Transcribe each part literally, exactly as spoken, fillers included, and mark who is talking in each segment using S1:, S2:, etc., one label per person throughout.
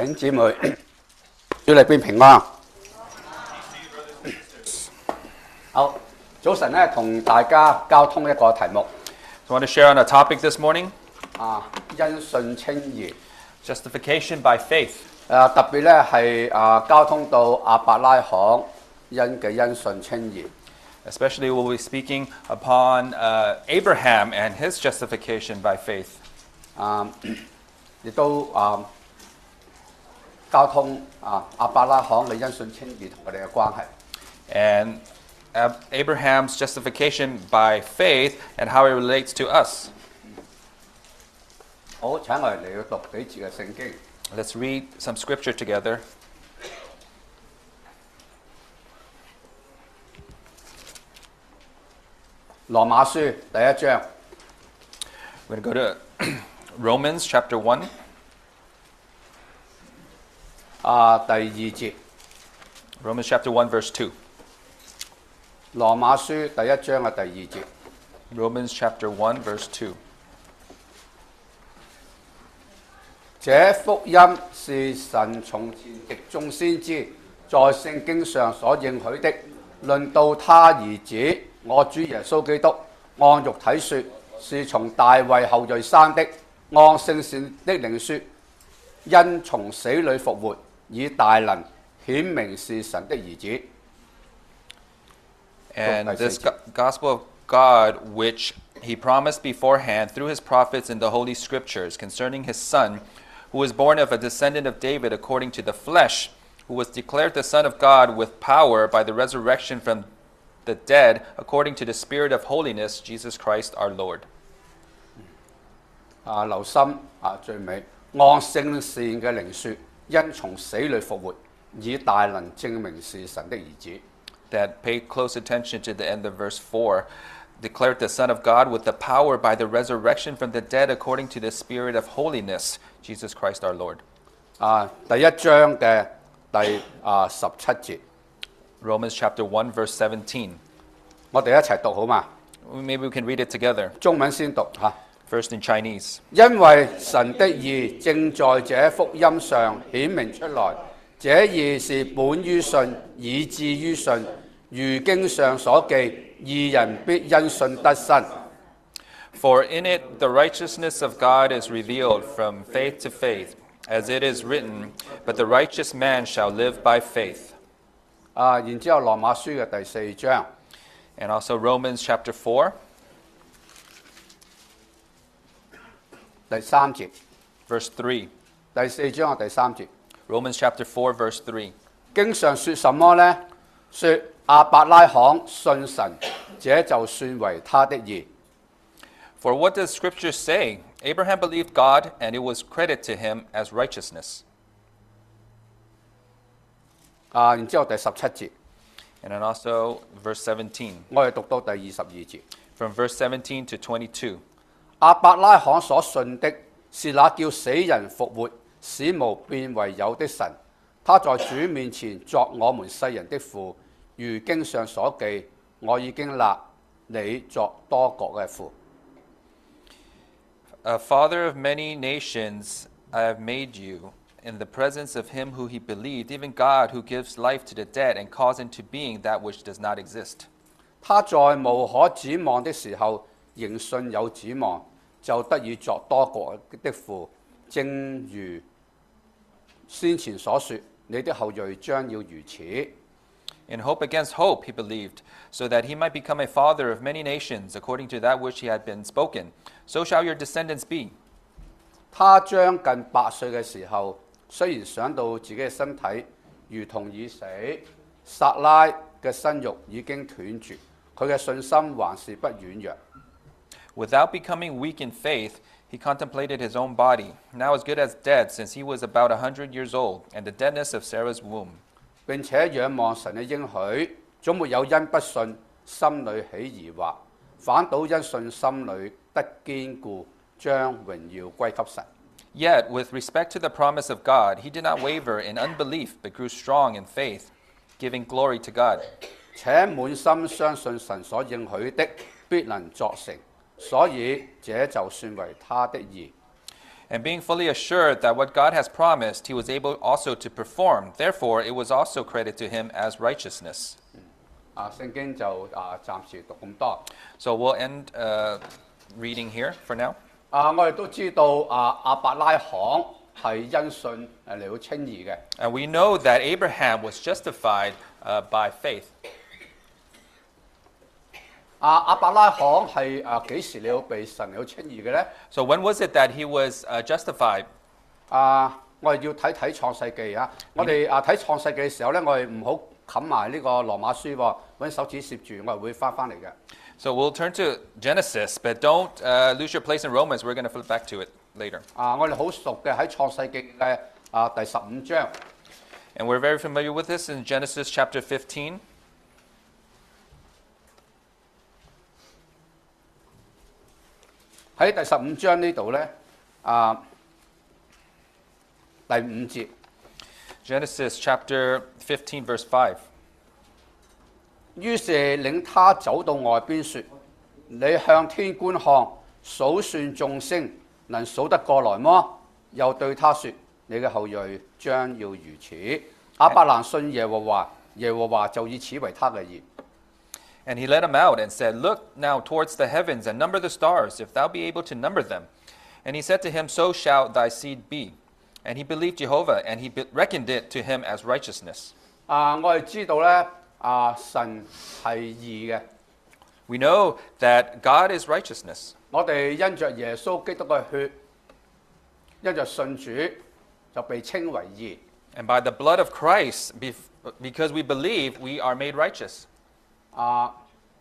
S1: 弟兄姊妹，主裏邊平安。好，早晨咧，同大家交通一個題目。
S2: So I want to share on a topic this morning.
S1: 啊，因信稱義。
S2: Justification by faith.
S1: 誒、特別咧係啊，交通到亞伯拉罕因嘅因信稱義。
S2: Especially we'll be speaking upon uh, Abraham and his justification by faith.
S1: 啊，亦都啊交通啊亞伯拉罕嘅因信稱義同佢哋嘅關係。
S2: And Ab- Abraham's justification by faith and how it relates to us.
S1: 好，請我哋嚟到讀幾節嘅聖經。
S2: Let's read some scripture together.
S1: 羅馬書第一章
S2: We're going to go to Romans chapter one,
S1: 啊第二節。
S2: Romans chapter one, verse two.
S1: 羅馬書第一章嘅第二節。
S2: Romans chapter one, verse two.
S1: 這福音是神從前藉眾先知在聖經上所應許的，論到他兒子我主耶穌基督，按肉體說是從大衛後裔生的，按聖善的靈說，因從死裏復活，以大能顯明是神的兒子。
S2: And this go- gospel of God, which he promised beforehand through his prophets in the Holy Scriptures concerning his Son, who was born of a descendant of David according to the flesh, who was declared the Son of God with power by the resurrection from the dead according to the Spirit of holiness, Jesus Christ our Lord.
S1: 啊，留心啊，最尾按聖善嘅靈說，因從死裏復活，以大能證明是神的兒子。
S2: That pay close attention to the end of verse four. Declared the Son of God with the power by the resurrection from the dead according to the Spirit of holiness, Jesus Christ our Lord.
S1: 啊，第一章嘅第啊十七節，
S2: Romans chapter one, verse seventeen.
S1: 我哋一齊讀好嘛？
S2: Maybe we can read it together.
S1: 中文先讀嚇。
S2: First in Chinese.
S1: 因為神的義正在這福音上顯明出來，這義是本於信，以致於信。如經上所記，義人必因信得生。
S2: For in it the righteousness of God is revealed from faith to faith, as it is written, but the righteous man shall live by faith.
S1: 啊，然之後羅馬書嘅第四章
S2: And also Romans chapter four,
S1: 第三節，
S2: verse three.
S1: 第四章嘅第三節，
S2: Romans chapter four, verse three.
S1: 經上說什麼呢？說亞伯拉罕信神，這就算為他的義。
S2: For what does Scripture say? Abraham believed God, and it was credited to him as righteousness.
S1: 啊，然之後第十七節，
S2: And then also verse seventeen.
S1: 我哋讀到第二十二節。
S2: From verse seventeen to twenty-two.
S1: 亞伯拉罕所信的是那叫死人復活、使無變為有的神。他在主面前作我們世人的父，如經上所記：我已經立你作多國嘅父。
S2: A father of many nations I have made you, in the presence of him who he believed, even God who gives life to the dead and calls into being that which does not exist.
S1: 他在無可指望的時候，仍信有指望，就得以作多國的父。正如先前所說，你的後裔將要如此。
S2: In hope against hope he believed, so that he might become a father of many nations, according to that which he had been spoken. So shall your descendants be.
S1: 他將近百歲嘅時候，雖然想到自己嘅身體如同已死，撒拉嘅生育已經斷絕，佢嘅信心還是不軟弱。
S2: Without becoming weak in faith, he contemplated his own body, now as good as dead, since he was about a hundred years old, and the deadness of Sarah's womb.
S1: 並且仰望神嘅應許，總沒有因不信心裏起疑惑，反倒因信心裏得堅固，將榮耀歸給神。
S2: Yet, with respect to the promise of God, he did not waver in unbelief, but grew strong in faith, giving glory to God.
S1: 且滿心相信神所應許的必能作成，所以這就算為他的義。
S2: And being fully assured that what God has promised, he was able also to perform. Therefore, it was also credited to him as righteousness.
S1: 啊，聖經就啊暫時讀咁多。
S2: So we'll end uh, reading here for now.
S1: 啊，我哋都知道啊，亞伯拉罕係因信誒嚟到稱義嘅。
S2: And we know that Abraham was justified uh, by faith.
S1: 啊，亞伯拉罕係啊幾時嚟到被神嚟到稱義嘅咧？
S2: So when was it that he was uh, justified?
S1: 啊，我哋要睇睇創世記啊！我哋啊睇創世記嘅時候咧，我哋唔好冚埋呢個羅馬書喎，揾手指攝住，我係會翻翻嚟嘅。
S2: So we'll turn to Genesis, but don't uh, lose your place in Romans. We're going to flip back to it later.
S1: 啊，我哋好熟嘅喺創世記嘅啊第十五章。
S2: And we're very familiar with this in Genesis chapter fifteen.
S1: 喺第十五章呢度咧，啊第五節。
S2: Genesis chapter fifteen, verse five.
S1: 於是領他走到外邊說：你向天觀看，數算眾星，能數得過來麼？又對他說：你嘅後裔將要如此。亞伯蘭信耶和華，耶和華就以此為他嘅義。
S2: And he led him out and said, Look now towards the heavens and number the stars, if thou be able to number them. And he said to him, So shall thy seed be. And he believed Jehovah, and he be- reckoned it to him as righteousness.
S1: 啊，我哋知道咧，啊神係義嘅。
S2: We know that God is righteousness.
S1: 我哋因着耶穌基督嘅血，因着信主，就被稱為義。
S2: And by the blood of Christ, bef- because we believe, we are made righteous.
S1: 啊，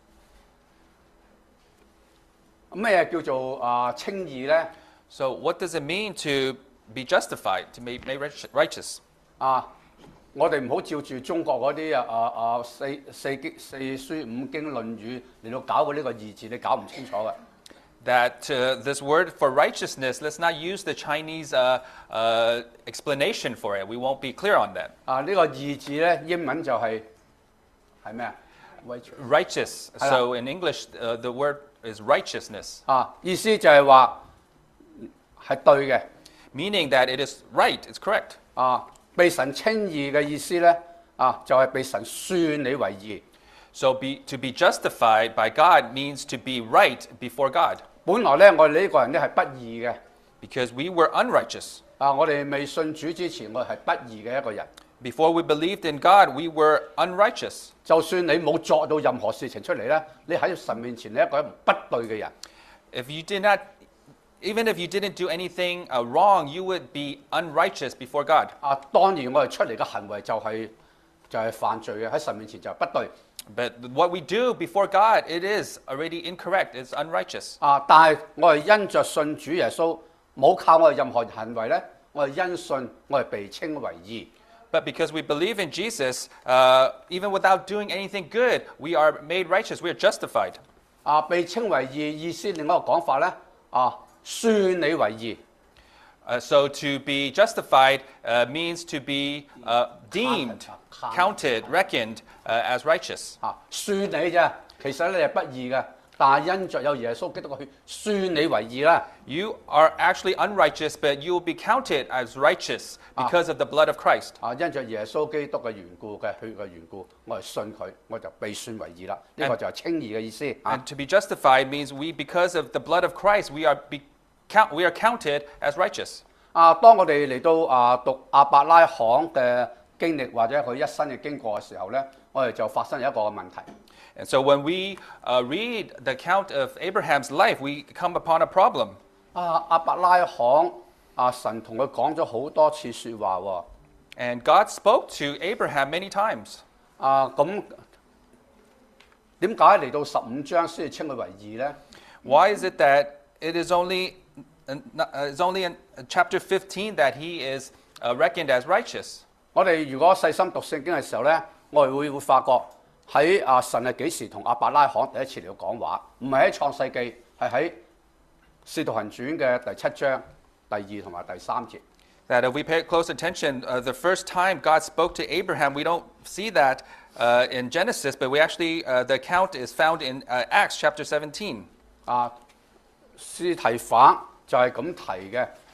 S1: 咩叫做啊稱義咧？
S2: So what does it mean to be justified, to be made righteous- righteous?
S1: 啊，我哋唔好照住中國嗰啲啊啊啊四四經四書五經論語嚟到搞嘅呢個義字，你搞唔清楚嘅。
S2: That uh, this word for righteousness, let's not use the Chinese uh, uh, explanation for it. We won't be clear on that.
S1: 啊，呢個義字咧，英文就係係咩啊？
S2: Righteous. So in English, uh, the word is righteousness,
S1: 啊，意思就係話係對嘅。
S2: meaning that it is right, it's correct.
S1: 啊，被神稱義嘅意思咧，啊就係、被神算你為義。
S2: So be, to be justified by God means to be right before God,
S1: 本來咧，我哋呢個人咧係不義嘅。
S2: because we were unrighteous.
S1: 啊，我哋未信主之前，我係不義嘅一個人。
S2: Before we believed in God, we were unrighteous.
S1: 就算你冇作到任何事情出嚟咧，你喺神面前你一個不對嘅人。
S2: If you did not, even if you didn't do anything uh, wrong, you would be unrighteous before God.
S1: 啊，當然我哋出嚟嘅行為就係、就係、犯罪嘅，喺神面前就係不對。
S2: But what we do before God, it is already incorrect. It's unrighteous.
S1: 啊，但係我係因着信主耶穌，冇靠我哋任何行為咧，我係因信我係被稱為義。
S2: But because we believe in Jesus, uh, even without doing anything good, we are made righteous. We are justified.
S1: 啊，被稱為義意思另一個講法咧，啊，算你為義。
S2: Uh, so to be justified uh, means to be uh, deemed, counted, reckoned uh, as righteous.
S1: 啊，算你啫，其實你係不義嘅，但係因着有耶穌基督嘅血，算你為義啦。
S2: You are actually unrighteous, but you will be counted as righteous because of the blood of Christ.
S1: 啊，因着耶穌基督嘅緣故嘅血嘅緣故，我係信佢，我就被算為義啦。呢、個就係稱義嘅意思。啊
S2: And to be justified means we, because of the blood of Christ, we are, be, count, we are counted as righteous.
S1: 啊，當我哋嚟到啊讀亞伯拉罕嘅經歷或者佢一生嘅經過嘅時候咧，我哋就發生一個問題。
S2: And so when we uh, read the account of Abraham's life, we come upon a problem.
S1: 啊，亞伯拉罕啊，神同佢講咗好多次説話喎。
S2: And God spoke to Abraham many times.
S1: 啊，咁點解嚟到十五章先至稱佢為義咧？
S2: Why is it that it is only, uh, it's only in chapter fifteen that he is uh, reckoned as righteous?
S1: 我哋如果細心讀聖經嘅時候咧，我哋會會發覺喺啊神係幾時同亞伯拉罕第一次嚟到講話？唔係喺創世記，係喺《使徒行傳》嘅第七章第二同埋第三節。
S2: That if we pay close attention, uh, the first time God spoke to Abraham, we don't see that uh, in Genesis, but we actually, uh, the account is found in uh, Acts chapter seventeen.
S1: 啊，司提反就係咁提嘅，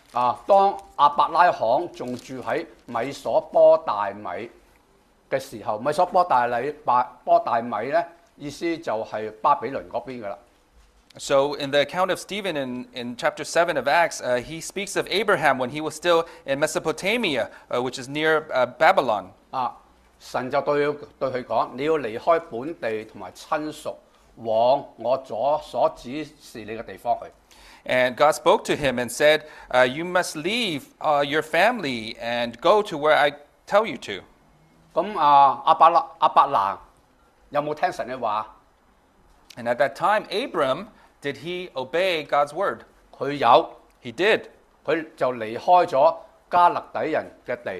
S1: 啊，當亞伯拉罕仲住喺米所波大米嘅時候，米所波大米巴波大米咧，意思就係巴比倫嗰邊噶啦。
S2: So, in the account of Stephen in, in chapter seven of Acts, uh, he speaks of Abraham when he was still in Mesopotamia, uh, which is near uh, Babylon.
S1: 啊，神就對對佢講：你要離開本地同埋親屬，往我所所指示你嘅地方去。
S2: And God spoke to him and said, uh, You must leave uh, your family and go to where I tell you to.
S1: 咁啊，亞伯拉亞伯蘭有冇聽神嘅話？
S2: And at that time, Abram, did he obey God's word?
S1: 佢有，
S2: He did.
S1: 佢就離開咗加勒底人嘅地。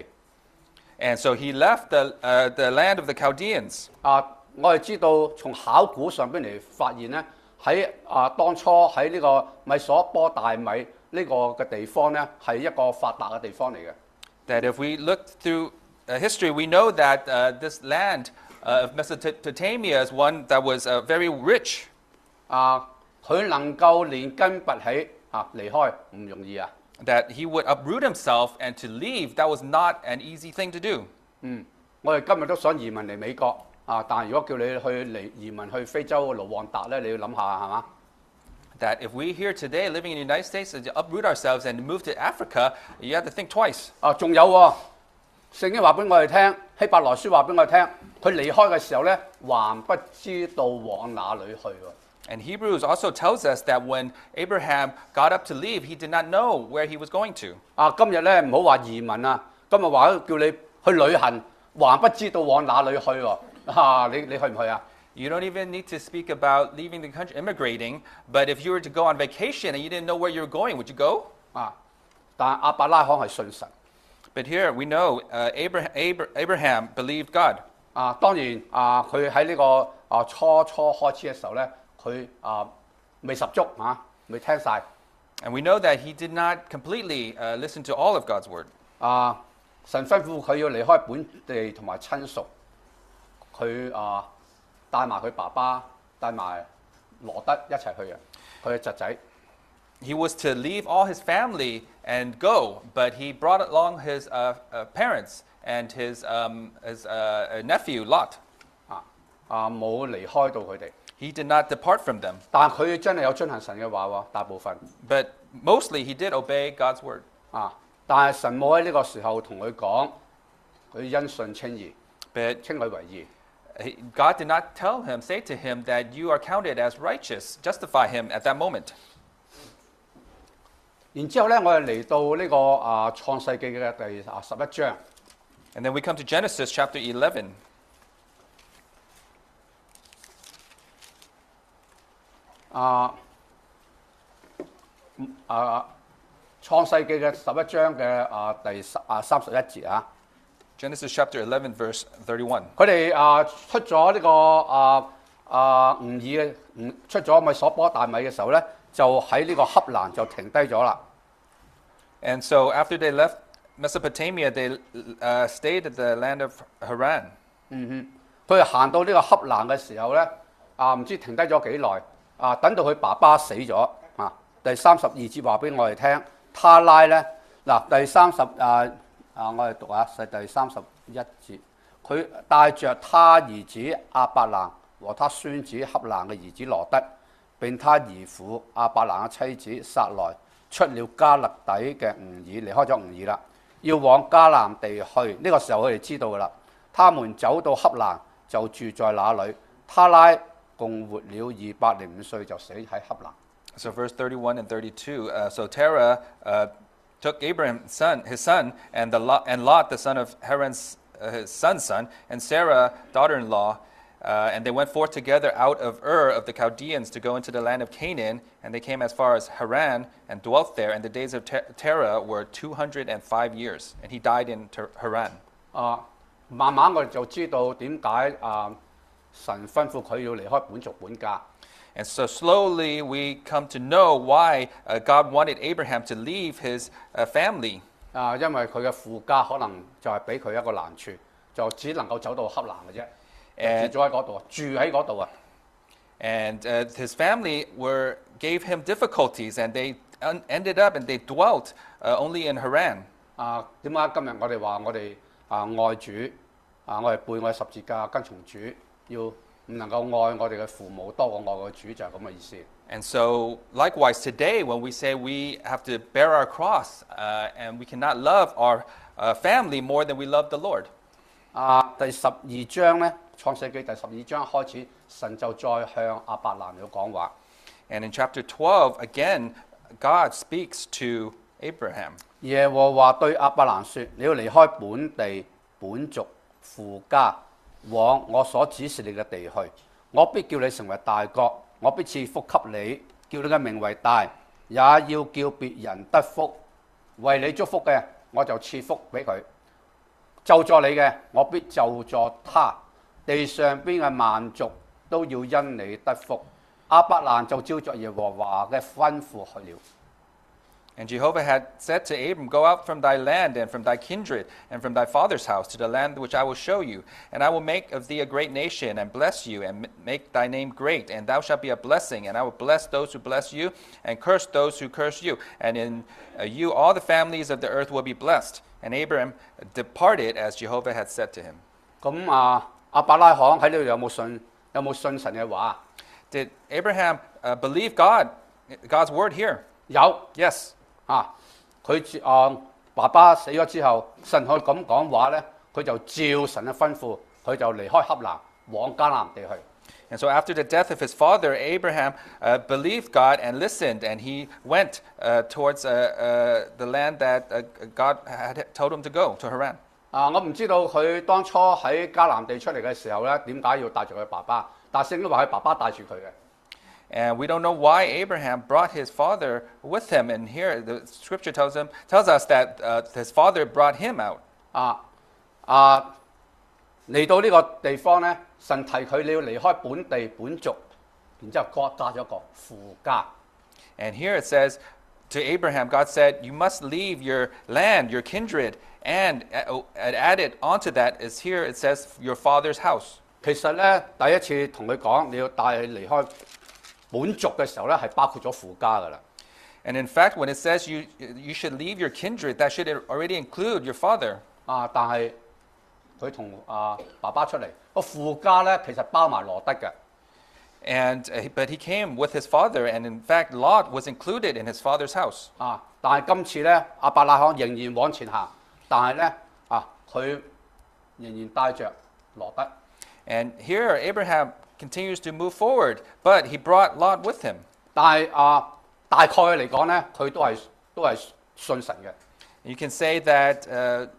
S2: And so he left the, uh, the land of the Chaldeans.
S1: 啊，我哋知道從考古上邊嚟發現咧，喺啊當初喺呢個米所波大米呢個嘅地方咧，係一個發達嘅地方嚟嘅。
S2: That if we look through uh, history, we know that uh, this land uh, of Mesopotamia is one that was uh, very rich.
S1: 啊，佢能夠連根拔起啊離開唔容易啊！
S2: That he would uproot himself and to leave, that was not an easy thing to do.
S1: 嗯，我哋今日都想移民嚟美國啊，但係如果叫你去嚟移民去非洲盧旺達咧，你要諗下係嘛？
S2: That if we here today living in the United States to uproot ourselves and move to Africa, you have to think twice.
S1: 啊，仲有喎、聖經話俾我哋聽，希伯來書話俾我哋聽，佢離開嘅時候咧，還不知道往哪裏去喎。
S2: And Hebrews also tells us that when Abraham got up to leave, he did not know where he was going to.
S1: 啊，今日咧唔好話移民啊，今日話叫你去旅行，還不知道往哪裏去喎。啊，你你去唔去啊？
S2: You don't even need to speak about leaving the country, immigrating, but if you were to go on vacation and you didn't know where you were going, would you go?
S1: 啊，但係亞伯拉罕係信神。
S2: But here we know uh, Abraham, Abraham believed God.
S1: 啊，當然啊，佢喺呢個啊初初開始嘅時候咧，佢啊未十足啊，未聽晒。
S2: And we know that he did not completely uh, listen to all of God's word.
S1: 啊，神吩咐佢要離開本地同埋親屬，佢啊帶埋佢爸爸，帶埋羅德一齊去嘅，佢嘅侄仔。
S2: He was to leave all his family and go, but he brought along his uh, uh, parents and his, um, his uh, nephew Lot.
S1: 啊啊冇離開到佢哋，
S2: He did not depart from them,
S1: 但佢真係有遵行神嘅話喎，大部分
S2: but mostly he did obey God's word.
S1: 啊，但係神冇喺呢個時候同佢講，佢因信稱義，
S2: But
S1: 稱佢為義。
S2: he- God did not tell him, say to him that you are counted as righteous, justify him at that moment.
S1: 然之後咧，我哋嚟到呢、個啊創世記嘅第啊十一章。
S2: And then we come to Genesis chapter eleven.
S1: 啊嗯啊創世記嘅十一章嘅啊第十啊三十一節啊，
S2: Genesis chapter eleven, verse thirty-one.
S1: 佢哋啊出咗呢、個啊啊吾爾嘅吾出咗米所波大米嘅時候咧，就喺呢個恰蘭就停低咗啦。
S2: And so after they left Mesopotamia, they uh, stayed at the land of Haran.
S1: 嗯哼，佢哋行到呢個恰蘭嘅時候咧，啊唔知停低咗幾耐，啊等到佢爸爸死咗啊。第三十二節話俾我哋聽，他拉咧嗱第三十啊啊我哋讀下係第三十一節，佢帶着他兒子亞伯蘭和他孫子恰蘭嘅兒子羅德，並他兒婦亞伯蘭嘅妻子撒萊，出了加勒底嘅吾爾，離開咗吾爾啦，要往迦南地去。呢、個時候佢哋知道噶啦。他們走到恰蘭就住在那裏。他拉共活了二百零五歲，就死喺恰蘭。
S2: So verse thirty-one and thirty-two. Uh, so Terah uh, took Abraham's son, his son, and the Lot, and Lot, the son of Haran's uh, his son's son, and Sarah, daughter-in-law, uh, and they went forth together out of Ur of the Chaldeans to go into the land of Canaan, and they came as far as Haran and dwelt there. And the days of Ter- Terah were two hundred and five years, and he died in Ter- Haran.
S1: 啊，慢慢我哋就知道點解啊神吩咐佢要離開本族本家。
S2: And so slowly we come to know why uh, God wanted Abraham to leave his uh, family.
S1: 啊，因為佢嘅父家可能就係俾佢一個難處，就只能夠走到恰蘭嘅啫，
S2: 誒
S1: 住咗喺嗰度，住喺嗰度啊。
S2: And uh, his family were gave him difficulties, and they un- ended up and they dwelt uh, only in Haran.
S1: 啊，點解今日我哋話我哋啊愛主啊，我哋背我哋十字架跟從主，要唔能夠愛我哋嘅父母多過愛我嘅主，就係咁嘅意思。
S2: And so, likewise, today, when we say we have to bear our cross uh, and we cannot love our uh, family more than we love the Lord.
S1: 啊，第十二章咧，創世記第十二章開始，神就再向亞伯蘭嚟講話。
S2: And in chapter twelve, again, God speaks to Abraham.
S1: 耶和華對亞伯蘭說：你要離開本地、本族、父家，往我所指示你嘅地去。我必叫你成為大國，我必賜福給你，叫你嘅名為大，也要叫別人得福。為你祝福嘅，我就賜福俾佢；咒詛你嘅，我必咒詛他。地上邊嘅萬族都要因你得福。亞伯蘭就照着耶和華嘅吩咐去了。
S2: And Jehovah had said to Abram, Go out from thy land and from thy kindred and from thy father's house to the land which I will show you. And I will make of thee a great nation and bless you and m- make thy name great. And thou shalt be a blessing. And I will bless those who bless you and curse those who curse you. And in uh, you all the families of the earth will be blessed. And Abram departed as Jehovah had said to him.
S1: 咁啊，亞伯拉罕喺呢度有冇信有冇信神嘅話？
S2: Did Abraham uh, believe God, God's word here?
S1: 有
S2: Yes.
S1: 啊，佢啊爸爸死咗之後，神佢咁講話咧，佢就照神嘅吩咐，佢就離開黑蘭往迦南地去。
S2: And so after the death of his father, Abraham uh, believed God and listened, and he went uh, towards uh, uh, the land that uh, God had told him to go, to Haran.
S1: 啊，我唔知道佢當初喺迦南地出嚟嘅時候咧，點解要帶住佢爸爸？但聖經話佢爸爸帶住佢嘅。
S2: And we don't know why Abraham brought his father with him. And here the scripture tells him tells us that uh, his father brought him out.
S1: 啊啊嚟到呢個地方咧，神提佢你要離開本地本族，然之後加加咗個父家。
S2: And here it says to Abraham, God said, You must leave your land, your kindred, and uh, added onto that is here it says your father's house.
S1: 其實咧，第一次同佢講你要帶佢離開本族嘅時候咧，係包括咗父家噶啦。
S2: And in fact, when it says you you should leave your kindred, that should already include your father.
S1: 啊，但係佢同啊爸爸出嚟個父家咧，其實包埋羅德嘅。
S2: And uh, but he came with his father, and in fact, Lot was included in his father's house.
S1: 啊，但係今次咧，亞伯拉罕仍然往前行，但係咧啊，佢仍然帶着羅德。
S2: And here Abraham continues to move forward, but he brought Lot with him.
S1: 但係啊，大概嚟講咧，佢都係都係信神嘅。
S2: You can say that uh,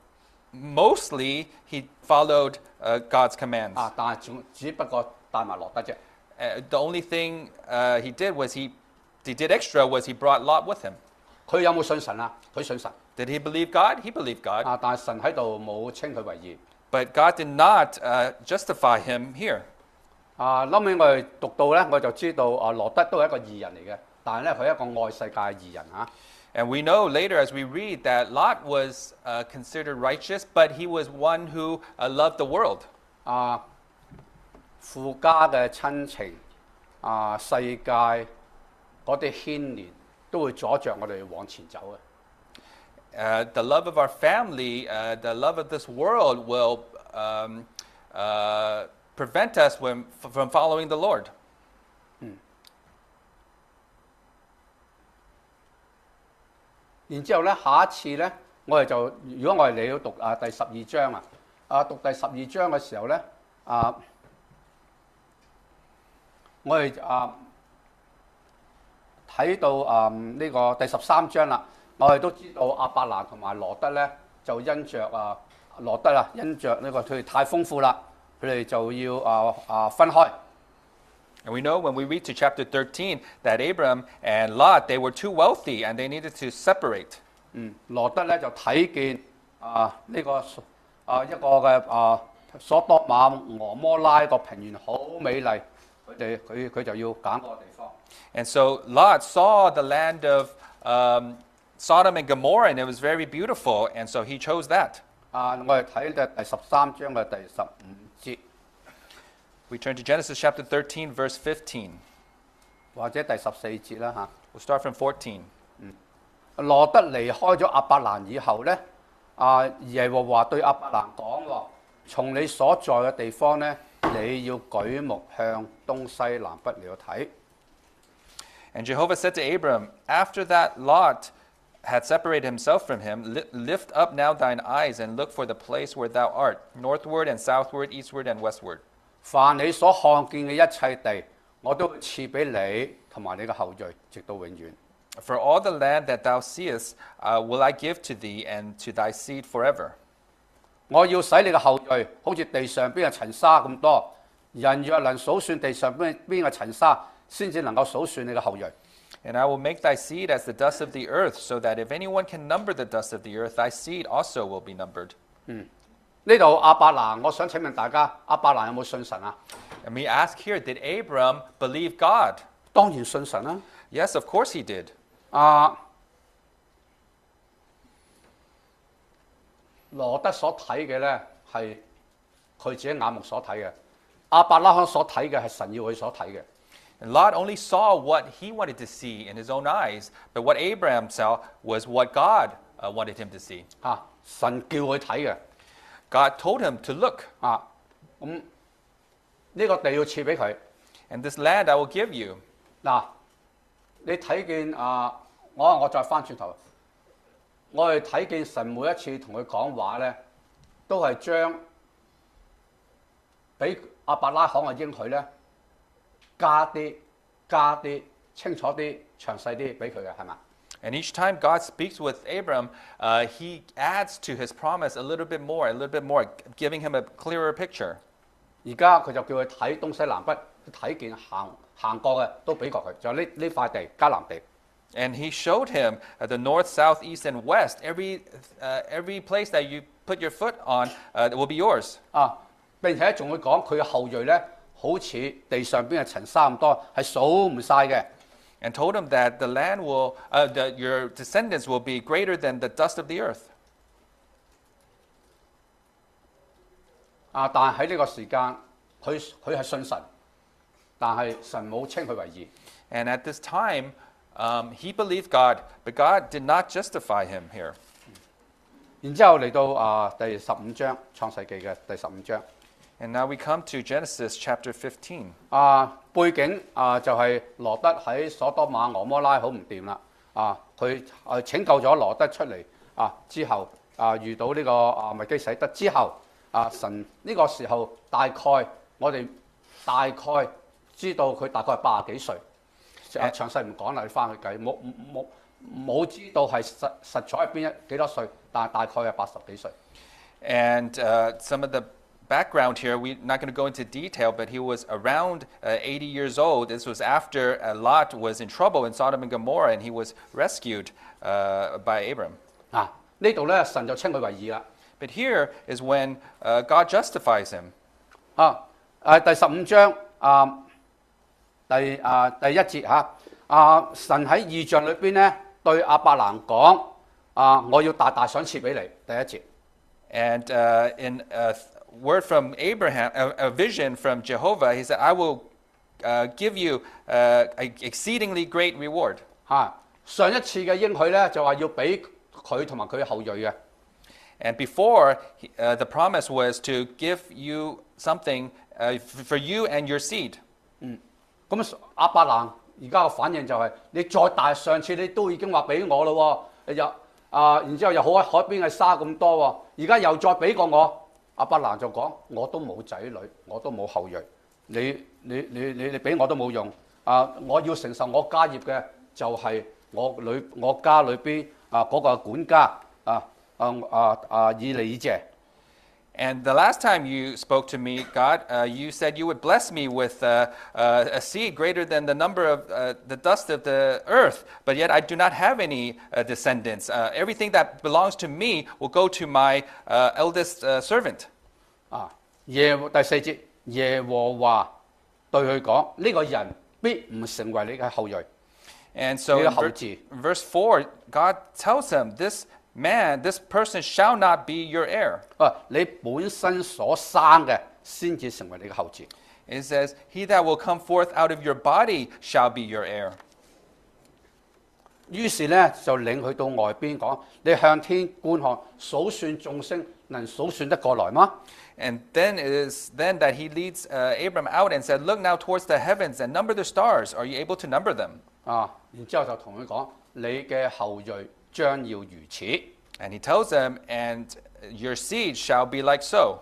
S2: mostly he followed uh, God's commands.
S1: 啊，但係只只不過帶埋羅德啫。
S2: Uh, the only thing uh, he did was he, he did extra was he brought Lot with him.
S1: 佢有冇信神啊？佢信神。
S2: Did he believe God? He believed God.
S1: 啊，但係神喺度冇稱佢為義。
S2: But God did not uh, justify him here.
S1: 啊，後尾我哋讀到咧，我就知道啊，羅德都係一個義人嚟嘅，但係咧佢係一個愛世界嘅義人嚇。
S2: And we know later as we read that Lot was uh, considered righteous, but he was one who uh, loved the world.
S1: 啊，父家嘅親情啊，世界嗰啲牽連都會阻着我哋往前走嘅。
S2: Uh, the love of our family, uh, the love of this world will um, uh, prevent us when, from following the Lord.
S1: 然之後咧，下一次咧，我哋就如果我哋嚟到讀啊第十二章啊，啊讀第十二章嘅時候咧，啊，我哋啊睇到啊呢個第十三章啦，我哋都知道亞伯蘭同埋羅德咧，就因着啊羅德啊，因着呢個佢哋太豐富啦，佢哋就要啊啊分開。
S2: And we know when we read to chapter thirteen that Abram and Lot, they were too wealthy and they needed to separate.
S1: 嗯，羅德咧就睇見啊呢、這個啊一個嘅啊所多瑪俄摩拉個平原好美麗，佢哋佢佢就要揀個地方。
S2: And so Lot saw the land of um, Sodom and Gomorrah and it was very beautiful, and so he chose that.
S1: 啊，我哋睇嘅第十三章嘅第十五節，
S2: We turn to Genesis chapter thirteen, verse fifteen.
S1: 或者第十四節啦嚇。
S2: We'll start from fourteen.
S1: 嗯， 羅德離開咗亞伯蘭以後咧，啊耶和華對亞伯蘭講喎：從你所在嘅地方咧，你要舉目向東西南北嚟睇。
S2: And Jehovah said to Abram, after that Lot had separated himself from him, "Li- lift up now thine eyes and look for the place where thou art, northward and southward, eastward and westward.
S1: 凡你所看見嘅一切地，我都會賜俾你同埋你嘅後裔，直到永遠。
S2: For all the land that thou seest uh, will I give to thee and to thy seed forever.
S1: 我要使你嘅後裔好似地上邊嘅塵沙咁多，人若能數算地上邊邊嘅塵沙，先至能夠數算你嘅後裔。
S2: And I will make thy seed as the dust of the earth, so that if anyone can number the dust of the earth, thy seed also will be numbered."
S1: 呢度亞伯蘭，我想請問大家，亞伯蘭有冇信神啊？
S2: And we ask here, did Abram believe God?
S1: 當然信神啦。
S2: Yes, of course he did.
S1: 啊，羅德所睇嘅咧係佢自己眼目所睇嘅，亞伯拉罕所睇嘅係神要佢所睇嘅。
S2: And Lot only saw what he wanted to see in his own eyes, but what Abraham saw was what God uh, wanted him to see.
S1: 啊，神叫佢睇嘅。
S2: God told him to look,
S1: 啊，咁、呢個地要賜俾佢。
S2: and this land I will give you.
S1: 嗱，你睇見啊，我我再翻轉頭，我哋睇見神每一次同佢講話咧，都係將俾亞伯拉罕嘅應許咧加啲、加啲、清楚啲、詳細啲俾佢嘅，係嘛？
S2: And each time God speaks with Abram, uh, he adds to his promise a little bit more, a little bit more, giving him a clearer picture.
S1: 而家佢就叫佢睇東西南北，睇見行行過嘅都俾過佢，就呢呢塊地迦南地。
S2: And he showed him uh, the north, south, east, and west. Every, uh, every place that you put your foot on uh, will be yours.
S1: 啊，並且仲會講佢嘅後裔咧，好似地上邊嘅塵沙咁多，係數唔晒嘅。
S2: And told him that the land will, uh, that your descendants will be greater than the dust of the earth.
S1: 啊，但係喺呢個時間，佢佢係信神，但係神冇稱佢為義。
S2: And at this time, um, he believed God, but God did not justify him here.
S1: 然之後嚟到啊第十五章創世記嘅第十五章。
S2: And now we come to Genesis chapter fifteen.
S1: 啊，背景啊就係、是、羅德喺所多瑪俄摩拉好唔掂啦。啊，佢啊拯救咗羅德出嚟啊之後啊遇到呢、這個啊麥基洗德之後啊神呢個時候大概我哋大概知道佢大概係八十幾歲。啊詳細唔講啦，你翻去計冇冇冇知道係實實在係邊一幾多歲，但係大概係八十幾歲。
S2: And uh, some of the background here, we're not going to go into detail, but he was around uh, eighty years old. This was after uh, Lot was in trouble in Sodom and Gomorrah, and he was rescued uh, by Abram.
S1: 啊，呢度咧神就稱佢為義啦。
S2: But here is when uh, God justifies him.
S1: 啊，誒第十五章啊第啊第一節嚇啊神喺異象裏邊咧對亞伯蘭講啊，我要大大賞賜俾你。第一節。
S2: And uh, in a word from Abraham, a, a vision from Jehovah, he said, I will uh, give you uh, an exceedingly great reward.
S1: 嚇、上一次嘅應許咧就話要俾佢同埋佢後裔嘅。
S2: And before, he- uh, the promise was to give you something uh, f- for you and your seed.
S1: 咁亞伯蘭而家嘅反應就係、你再大，上次你都已經話俾我咯喎，又啊，然之後又好海邊嘅沙咁多喎，而家又再俾過我。亞伯蘭就講：我都冇仔女，我都冇後裔，你你你你你俾我都冇用。啊，我要承受我家業嘅就係我裏我家裏邊啊嗰、個管家啊啊啊啊以利以謝。
S2: And the last time you spoke to me, God, uh, you said you would bless me with uh, uh, a seed greater than the number of uh, the dust of the earth, but yet I do not have any uh, descendants. Uh, everything that belongs to me will go to my uh, eldest uh, servant.
S1: 啊，耶和第四節，耶和華對佢講：呢、個人必唔成為你嘅後裔。
S2: And so
S1: Ni
S2: in
S1: ga hậu
S2: ver-
S1: chi.
S2: verse four, God tells him, this man, this person shall not be your heir.
S1: 啊，你本身所生嘅先至成為你嘅後嗣。
S2: It says, he that will come forth out of your body shall be your heir.
S1: 於是咧就領佢到外邊講：你向天觀看，數算眾星，能數算得過來嗎？
S2: And then it is then that he leads uh, Abram out and said, "Look now towards the heavens and number the stars. Are you able to number them?"
S1: 啊，然之後就同佢講：你嘅後裔將要如此。
S2: And he tells them, "And your seed shall be like so."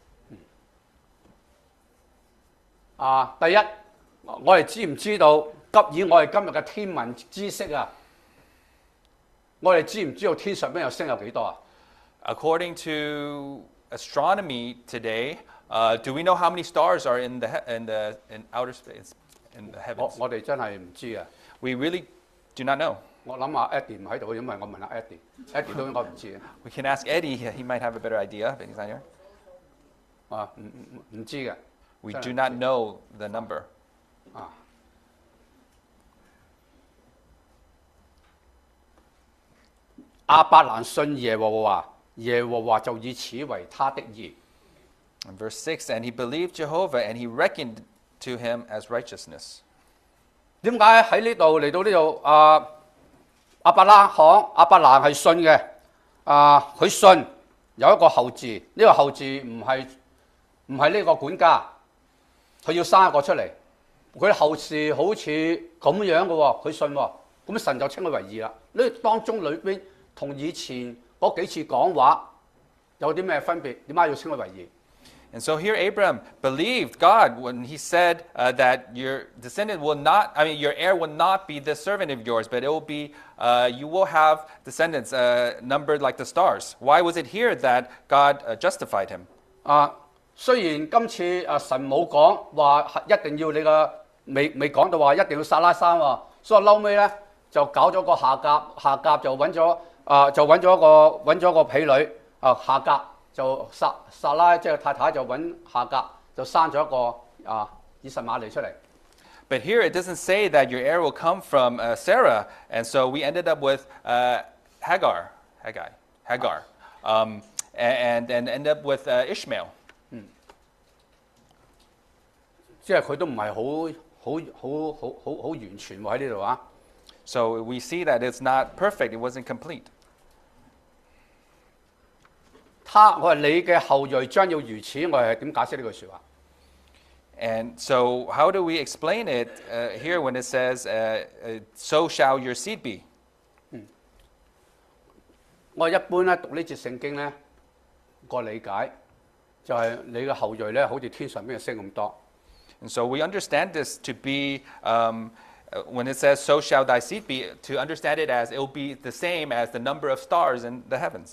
S1: 啊，第一，我哋知唔知道？急以我哋今日嘅天文知識啊，我哋知唔知道天上邊有星有幾多啊？
S2: According to astronomy today, uh, do we know how many stars are in the he- in the in outer space in the
S1: 我
S2: heavens?
S1: 我哋真係唔知啊！
S2: We really do not know.
S1: 我諗阿 Eddie 唔喺度，因為我問阿 Eddie，Eddie 都應該唔知啊。
S2: We can ask Eddie; he might have a better idea, but he's not here.
S1: 啊，唔唔唔知嘅。
S2: We
S1: 真係
S2: do
S1: 唔
S2: not
S1: 知
S2: know the number.
S1: 啊。亞伯蘭信耶和華，耶和華就以此為他的義。
S2: In verse six, and he believed Jehovah, and he reckoned to him as righteousness.
S1: 點解喺呢度嚟到呢度啊？亞伯拉罕、亞伯蘭係信嘅，啊，佢信有一個後嗣，呢、這個後嗣唔係唔係呢個管家，佢要生一個出嚟，佢後嗣好似咁樣嘅喎，佢信喎，咁神就稱佢為義啦。呢當中裏邊同以前嗰幾次講話有啲咩分別？點解要稱佢為義？
S2: And so here Abram believed God when he said uh, that your descendant will not, I mean, your heir will not be the servant of yours, but it will be, uh, you will have descendants uh, numbered like the stars. Why was it here that God uh, justified him?
S1: 啊，雖然今次啊神冇講話一定要你個未未講到話一定要撒拉生喎，所以後尾咧就搞咗個夏甲，夏甲就揾咗啊就揾咗個揾咗個婢女啊夏甲。就撒撒拉即係太太就揾夏甲就生咗一個啊以實瑪利出嚟。
S2: But here it doesn't say that your heir will come from uh, Sarah, and so we ended up with uh, Hagar, Haggai, Hagar, um, and and end up with uh, Ishmael.
S1: 嗯，即係佢都唔係好好好好好好完全喎喺呢度啊。
S2: So we see that it's not perfect; it wasn't complete.
S1: 他我話你嘅後裔將要如此，我係點解釋呢句説話？
S2: And so, how do we explain it uh, here when it says, uh, uh, "So shall your seed be"?
S1: 我一般咧讀呢節聖經咧個理解就係你嘅後裔咧，好似天上邊嘅星咁多。
S2: And so we understand this to be, um, uh, when it says, "So shall thy seed be," to understand it as it will be the same as the number of stars in the heavens.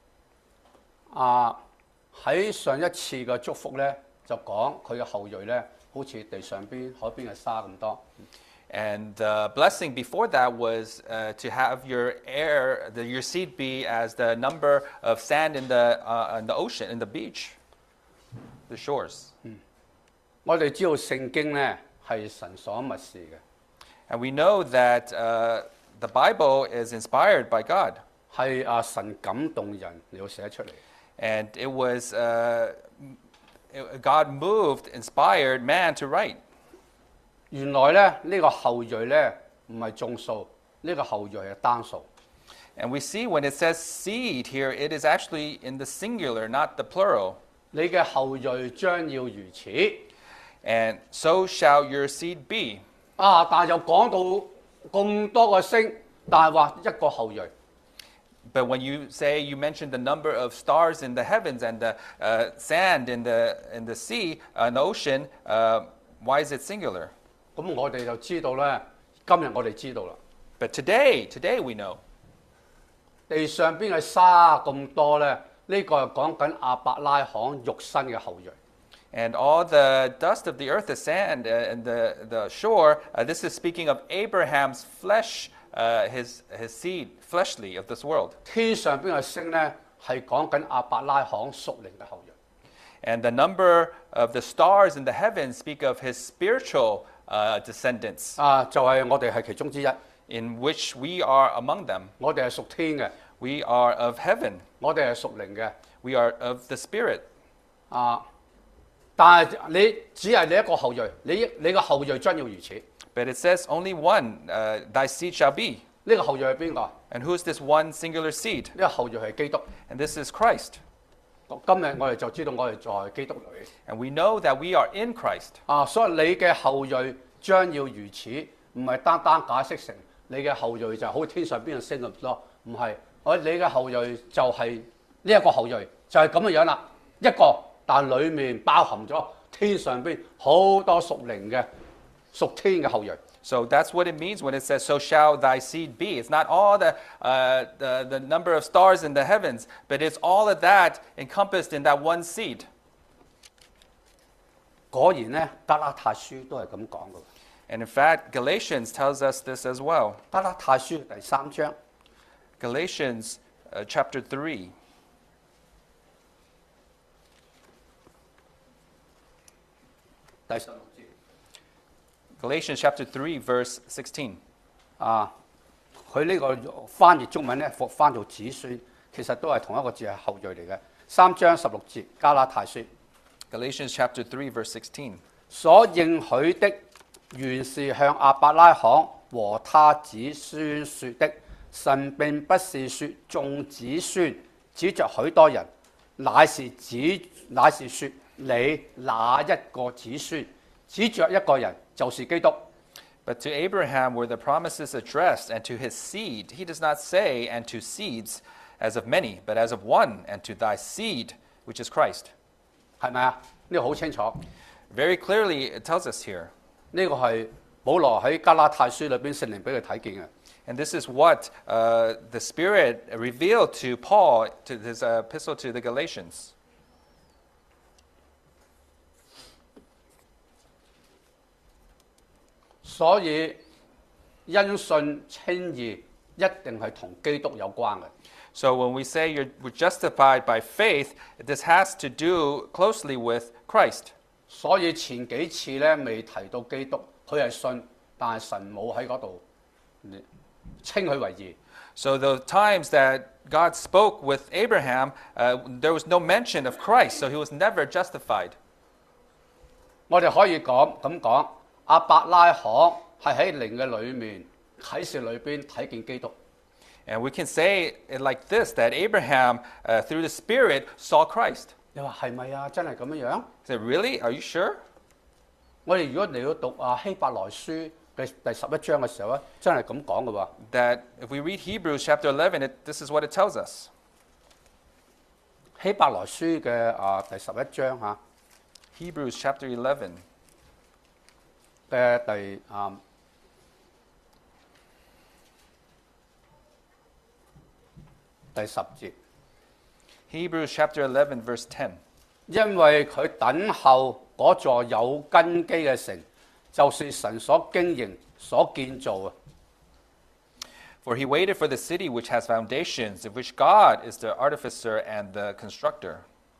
S1: 啊，喺上一次嘅祝福咧，就講佢嘅後裔咧，好似地上邊海邊嘅沙咁多。
S2: And the blessing before that was uh, to have your heir, the, your seed be as the number of sand in the, uh, in the ocean, in the beach, the shores.
S1: 我哋知道聖經咧係神所默示嘅，
S2: And we know that uh, the Bible is inspired by God.
S1: 係啊神感動人嚟到寫出嚟。
S2: And it was, uh, it- God moved, inspired man to write.
S1: 原來咧呢、這個後裔咧唔係眾數，呢、這個後裔係單數。
S2: And we see when it says seed here, it is actually in the singular, not the plural.
S1: 你嘅後裔將要如此。
S2: And so shall your seed be.
S1: 啊！但係又講到咁多個星，但係話一個後裔。
S2: But when you say, you mentioned the number of stars in the heavens and the uh, sand in the, in the sea, uh, in the ocean, uh, why is it singular?
S1: 咁我哋就知道咧，今日我哋知道啦。
S2: But today, today we know.
S1: 地上邊嘅沙咁多咧，呢、這個係講緊亞伯拉罕肉身嘅後裔。
S2: And all the dust of the earth, the sand, uh, and the, the shore, uh, this is speaking of Abraham's flesh, uh, his, his seed, fleshly of this world.
S1: 天上邊嘅星咧，係講緊亞伯拉罕屬靈嘅後裔。
S2: And the number of the stars in the heavens speak of his spiritual uh, descendants,
S1: 啊，就係、我哋係其中之一。
S2: in which we are among them.
S1: 我哋係屬天嘅，
S2: We are of heaven.
S1: 我哋係屬靈嘅。
S2: We are of the Spirit.
S1: 啊，但係你只係你一個後裔，你你個後裔將要如此。
S2: But it says only one, uh, thy seed shall be.
S1: 呢呢個後裔係邊個？
S2: And who is this one singular seed?
S1: 呢個後裔係基督。
S2: And this is Christ.
S1: 今日我哋就知道我哋在基督裏。
S2: And we know that we are in Christ.
S1: 啊，所以你嘅後裔將要如此，唔係單單解釋成你嘅後裔就好似天上邊嘅星咁多，唔係，我你嘅後裔就係呢一個後裔，就係咁嘅樣啦，一個，但裡面包含咗天上邊好多屬靈嘅屬天嘅後裔。
S2: So that's what it means when it says, "So shall thy seed be." It's not all the, uh, the, the number of stars in the heavens, but it's all of that encompassed in that one seed.
S1: 果然咧，加拉太書都係咁講嘅。
S2: And in fact, Galatians tells us this as well.
S1: 加拉太書第三章
S2: Galatians uh, chapter three.
S1: 第十六節
S2: Galatians chapter three, verse sixteen.
S1: 啊，佢呢個翻譯中文咧，翻做子孫，其實都係同一個字，係後裔嚟嘅。三章十六節加拉太書。
S2: Galatians chapter three, verse sixteen.
S1: 所應許的原是向亞伯拉罕和他子孫說的，神並不是說眾子孫，指着許多人，乃是指乃是說你那一個子孫，指着一個人就是基督。
S2: But to Abraham were the promises addressed, and to his seed. He does not say, and to seeds, as of many, but as of one, and to thy seed, which is Christ.
S1: 係咪啊？呢個好清楚。
S2: Very clearly, it tells us here.
S1: 呢個係保羅喺加拉太書裏邊聖靈俾佢睇見嘅。
S2: And this is what uh, the Spirit revealed to Paul, to his uh, epistle to the Galatians.
S1: 所以因信稱義一定係同基督有關嘅。
S2: So when we say you're, we're justified by faith, this has to do closely with Christ.
S1: 所以前幾次咧未提到基督，佢係信，但係神冇喺嗰度稱佢為義。
S2: So the times that God spoke with Abraham, uh, there was no mention of Christ, so he was never justified.
S1: 我哋可以講咁講，亞伯拉罕係喺靈嘅裏面啟示裏邊睇見基督。
S2: And we can say it like this, that Abraham, uh, through the Spirit, saw Christ.
S1: 你話係咪啊？真係咁樣樣？
S2: He said, really? Are you sure?
S1: 我哋如果嚟到讀啊希伯來書嘅第十一章嘅時候咧，真係咁講嘅喎。
S2: That if we read Hebrews chapter eleven, it, this is what it tells us.
S1: 希伯來書嘅啊第十一章嚇
S2: Hebrews chapter eleven,
S1: 嘅第啊第十節，
S2: Hebrews chapter eleven, verse ten.
S1: 因為佢等候嗰座有根基嘅城，就是神所經營、所建造啊。
S2: For he waited for the city which has foundations, of which God is the artificer and the constructor.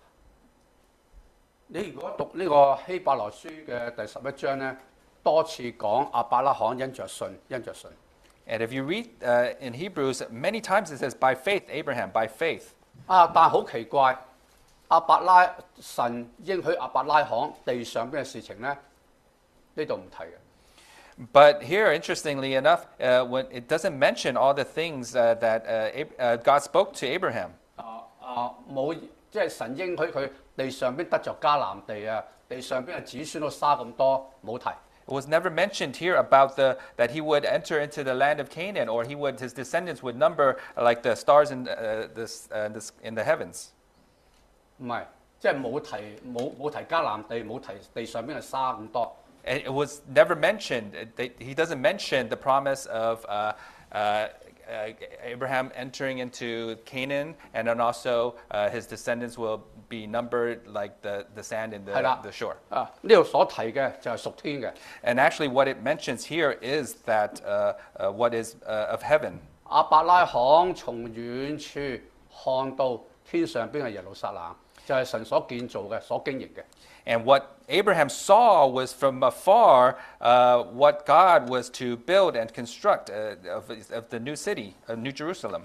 S1: 你如果讀呢個希伯來書嘅第十一章咧，多次講亞伯拉罕因着信，因着信。
S2: And if you read uh, in Hebrews, many times it says, by faith, Abraham, by faith.
S1: 啊，但係好奇怪，亞伯拉神應許亞伯拉罕地上邊嘅事情咧，呢度唔提嘅。
S2: But here, interestingly enough, uh, when it doesn't mention all the things uh, that uh, Ab- uh, God spoke to Abraham.
S1: 啊啊冇，即係神應許佢地上邊得着迦南地啊，地上邊嘅子孫都沙咁多，冇提。
S2: It was never mentioned here about the that he would enter into the land of Canaan, or he would his descendants would number like the stars in uh, this, uh, this in the heavens.
S1: 唔係，即係冇提冇冇提迦南地，冇提地上邊嘅沙咁多。
S2: And it was never mentioned. It- they- He doesn't mention the promise of uh, uh, uh, Abraham entering into Canaan, and then also uh, his descendants will be numbered like the, the sand in the,
S1: 係啦
S2: the shore.
S1: 啊，呢度所提嘅就係屬天嘅。
S2: And actually, what it mentions here is that uh, uh, what is uh, of heaven.
S1: 亞伯拉罕從遠處看到天上邊嘅耶路撒冷，就係、神所建造嘅、所經營嘅。
S2: And what Abraham saw was from afar uh, what God was to build and construct uh, of, of the new city, of New Jerusalem.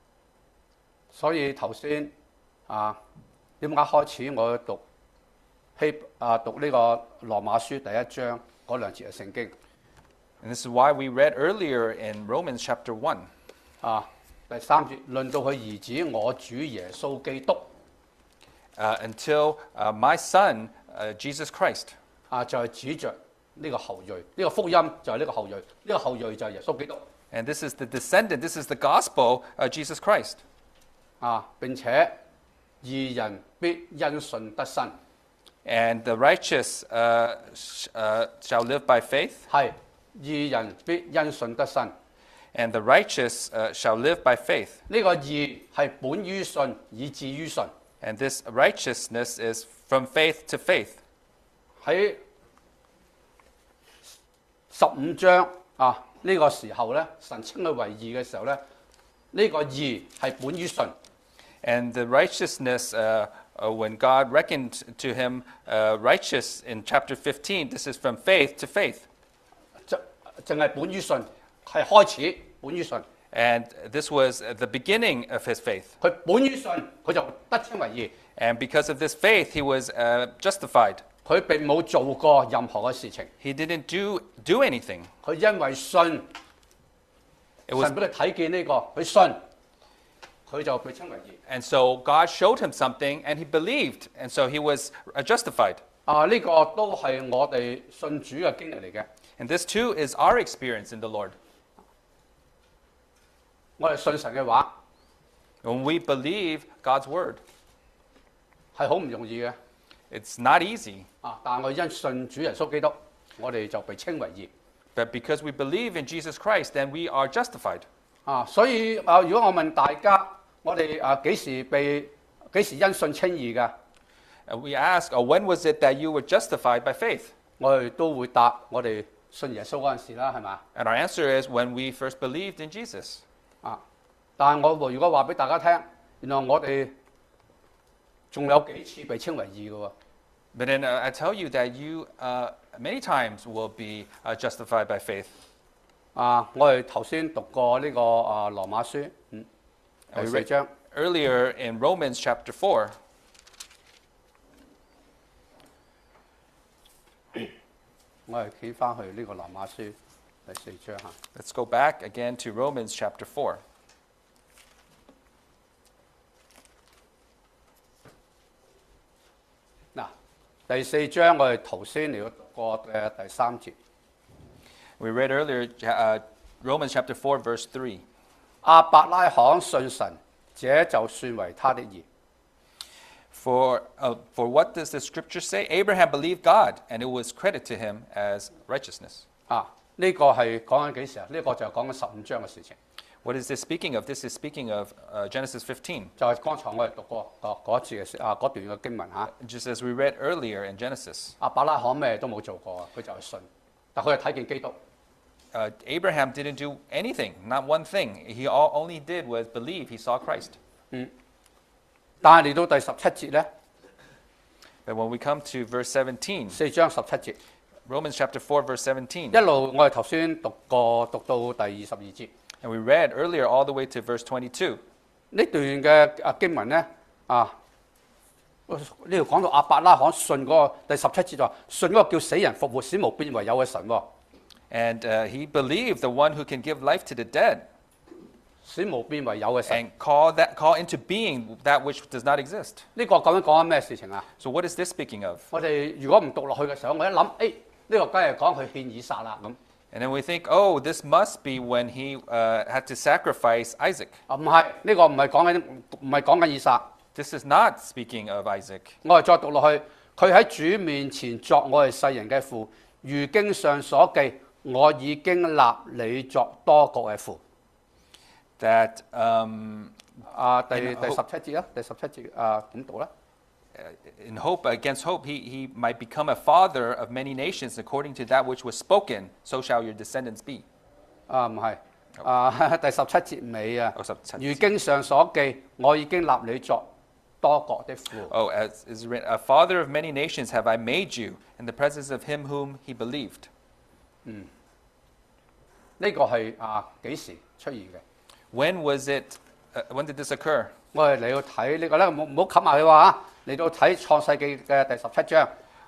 S1: 所以頭先啊，點解開始我讀希啊讀呢個羅馬書第一章嗰兩節嘅聖經
S2: And this is why we read earlier in Romans chapter one.
S1: 啊，第三節論到佢兒子我主耶穌基督
S2: Uh, until uh, my son, uh, Jesus Christ.
S1: 啊，就係、指着呢個後裔，呢、個福音就係呢個後裔，呢、個後裔就係耶穌基督
S2: And this is the descendant, this is the gospel of Jesus Christ.
S1: 啊！並且義人必因信得生，
S2: And the righteous uh, sh- uh, shall live by faith,
S1: 係義人必因信得生。
S2: and the righteous uh, shall live by faith.
S1: 呢個義係本於信，以至於信。
S2: And this righteousness is from faith to faith.
S1: 喺十五章啊，呢、個時候咧，神稱佢為義嘅時候咧，呢、個義係本於信。
S2: And the righteousness, uh, uh, when God reckoned to him uh, righteous in chapter fifteen, this is from faith to faith.
S1: 就淨係本於信，係開始本於信。
S2: And this was uh, the beginning of his faith.
S1: 佢本於信，佢就得稱為義。
S2: And because of this faith, he was uh, justified.
S1: 佢並冇做過任何嘅事情，
S2: He didn't do, do anything.
S1: 佢因為信，
S2: It was,
S1: 神俾佢睇見呢、個，佢信，佢就被稱為義。
S2: and so God showed him something, and he believed. And so he was uh, justified.
S1: 啊，呢、個都係我哋信主嘅經歷嚟嘅。
S2: And this too is our experience in the Lord.
S1: 我哋信神嘅話
S2: When we believe God's word,
S1: 係好唔容易嘅。
S2: it's not easy.
S1: 啊，但係我因信主耶穌基督，我哋就被稱為義。
S2: But because we believe in Jesus Christ, then we are justified.
S1: 啊，所以啊，如果我問大家，我哋啊幾時被幾時因信稱義㗎？
S2: And we ask, oh, when was it that you were justified by faith?
S1: 我哋都會答我哋信耶穌嗰陣時啦，係嘛？
S2: And our answer is when we first believed in Jesus.
S1: 啊，但係我如果話俾大家聽，原來我哋仲有幾次被稱為義嘅喎。
S2: But then uh, I tell you that you uh, many times will be uh, justified by faith.
S1: 啊，我哋頭先讀過呢、個啊羅馬書，嗯，
S2: And
S1: 第
S2: we
S1: 四
S2: read
S1: 章。
S2: earlier in Romans chapter four.
S1: 我哋企翻去呢個羅馬書第四章嚇。
S2: Let's go back again to Romans chapter four.
S1: 嗱，第四章我哋頭先嚟讀過嘅第三節，
S2: We read earlier uh, Romans chapter four, verse three.
S1: 亞伯拉罕信神，這就算為他的義。
S2: For, uh, for what does the scripture say? Abraham believed God, and it was credited to him as righteousness.
S1: 啊，呢、個係講緊幾時啊？呢、個就係講緊十五章嘅事情，
S2: What is this speaking of? This is speaking of uh, Genesis fifteen,
S1: 就係剛才我哋讀過嗰嗰一節嘅啊嗰段嘅經文嚇。
S2: just as we read earlier in Genesis.
S1: 亞伯拉罕咩都冇做過啊，佢就係信，但佢係睇見基督。
S2: Uh, Abraham didn't do anything, not one thing. He all, only did was believe he saw Christ.
S1: 但係嚟到第十七節咧，
S2: But when we come to verse seventeen,
S1: 四章十七節，
S2: Romans chapter four, verse seventeen,
S1: 一路我哋頭先讀過，讀到第二十二節。
S2: and we read earlier all the way to verse twenty-two.
S1: 呢段嘅啊經文咧啊，呢度講到亞伯拉罕信嗰、個第十七節就話信嗰個叫死人復活、使無變為有嘅神喎，
S2: And uh, he believed the one who can give life to the dead
S1: 使無變為有嘅神。
S2: and call that call into being that which does not exist.
S1: 呢、個究竟講緊咩事情啊？
S2: So what is this speaking of?
S1: 我哋如果唔讀落去嘅時候，我一諗，誒、呢、個梗係講佢獻以撒啦咁。
S2: And then we think, oh, this must be when he uh, had to sacrifice Isaac.
S1: 啊唔係，呢、個唔係講緊唔係講緊以撒。
S2: This is not speaking of Isaac.
S1: 我哋再讀落去，佢喺主面前作我哋世人嘅父，如經上所記，我已經立你作多國嘅父。
S2: That um,
S1: 啊，第
S2: In
S1: 第十七節啊，第十七節啊，點讀咧？
S2: in hope against hope, he, he might become a father of many nations according to that which was spoken, so shall your descendants be.
S1: 啊，唔係，啊第十七節尾啊，
S2: 哦十七節
S1: 如經上所記，我已經立你作多國的父。
S2: Oh, as is written, a father of many nations have I made you in the presence of him whom he believed.
S1: 呢個係啊幾時出現嘅？
S2: When was it? Uh, when did this occur?
S1: 我哋嚟到睇呢個咧，唔好唔好冚埋佢話啊！嚟到睇創世記嘅第十七章，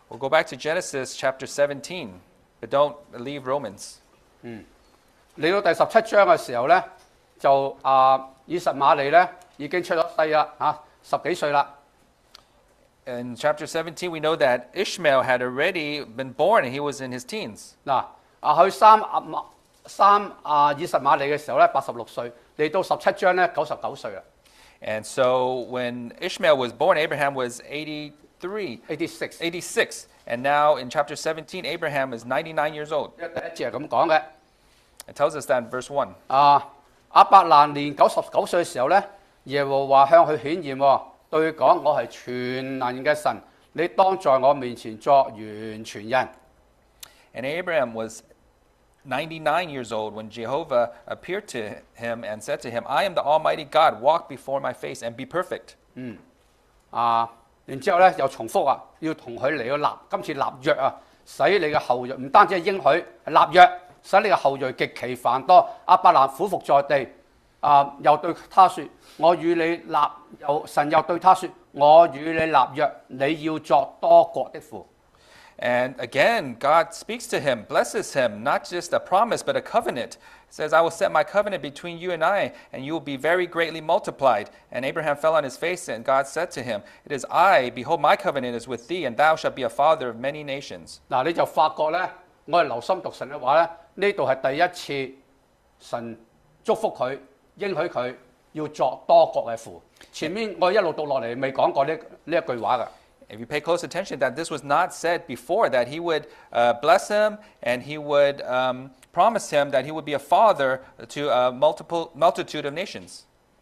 S2: We'll go back to Genesis chapter seventeen, but don't leave Romans.
S1: 嚟到第十七章嘅時候咧，就啊以實瑪利咧已經出咗世啦，嚇、十幾歲啦。
S2: In chapter seventeen, we know that Ishmael had already been born and he was in his teens.
S1: 嗱，啊佢三啊三啊以實瑪利嘅時候咧，八十六歲，嚟到十七章咧九十九歲啦
S2: And so when Ishmael was born, Abraham was eighty-three,
S1: ，eighty-six。
S2: eighty-six. And now in chapter seventeen, Abraham is ninety-nine years old.
S1: 因為第一節係咁講嘅。
S2: It tells us that in verse one.
S1: 啊，亞伯蘭年九十九歲嘅時候咧，耶和華向佢顯現喎，對佢講：我係全能嘅神，你當在我面前作完全人。
S2: And Abraham was ninety-nine years old when Jehovah appeared to him and said to him, I am the Almighty God, walk before my face and be perfect.
S1: 啊，然之後咧又重複啊，要同佢嚟到立，今次立約啊，使你嘅後裔唔單止係應許，係立約，使你嘅後裔極其繁多。亞伯蘭俯伏在地，啊，又對他說：我與你立，又神又對他說：我與你立約，你要作多國的父。
S2: And again, God speaks to him, blesses him, not just a promise, but a covenant. He says, I will set my covenant between you and I, and you will be very greatly multiplied. And Abraham fell on his face, and God said to him, It is I, behold, my covenant is with thee, and thou shalt be a father of many nations.
S1: 嗱，你就發覺咧，我哋留心讀神嘅話咧，呢度係第一次神祝福佢，應許佢要作多國嘅父。前面我一路讀落嚟未講過呢呢一句話㗎。
S2: If you pay close attention, that this was not said before, that he would uh, bless him and he would um, promise him that he would be a father to a multiple multitude of nations.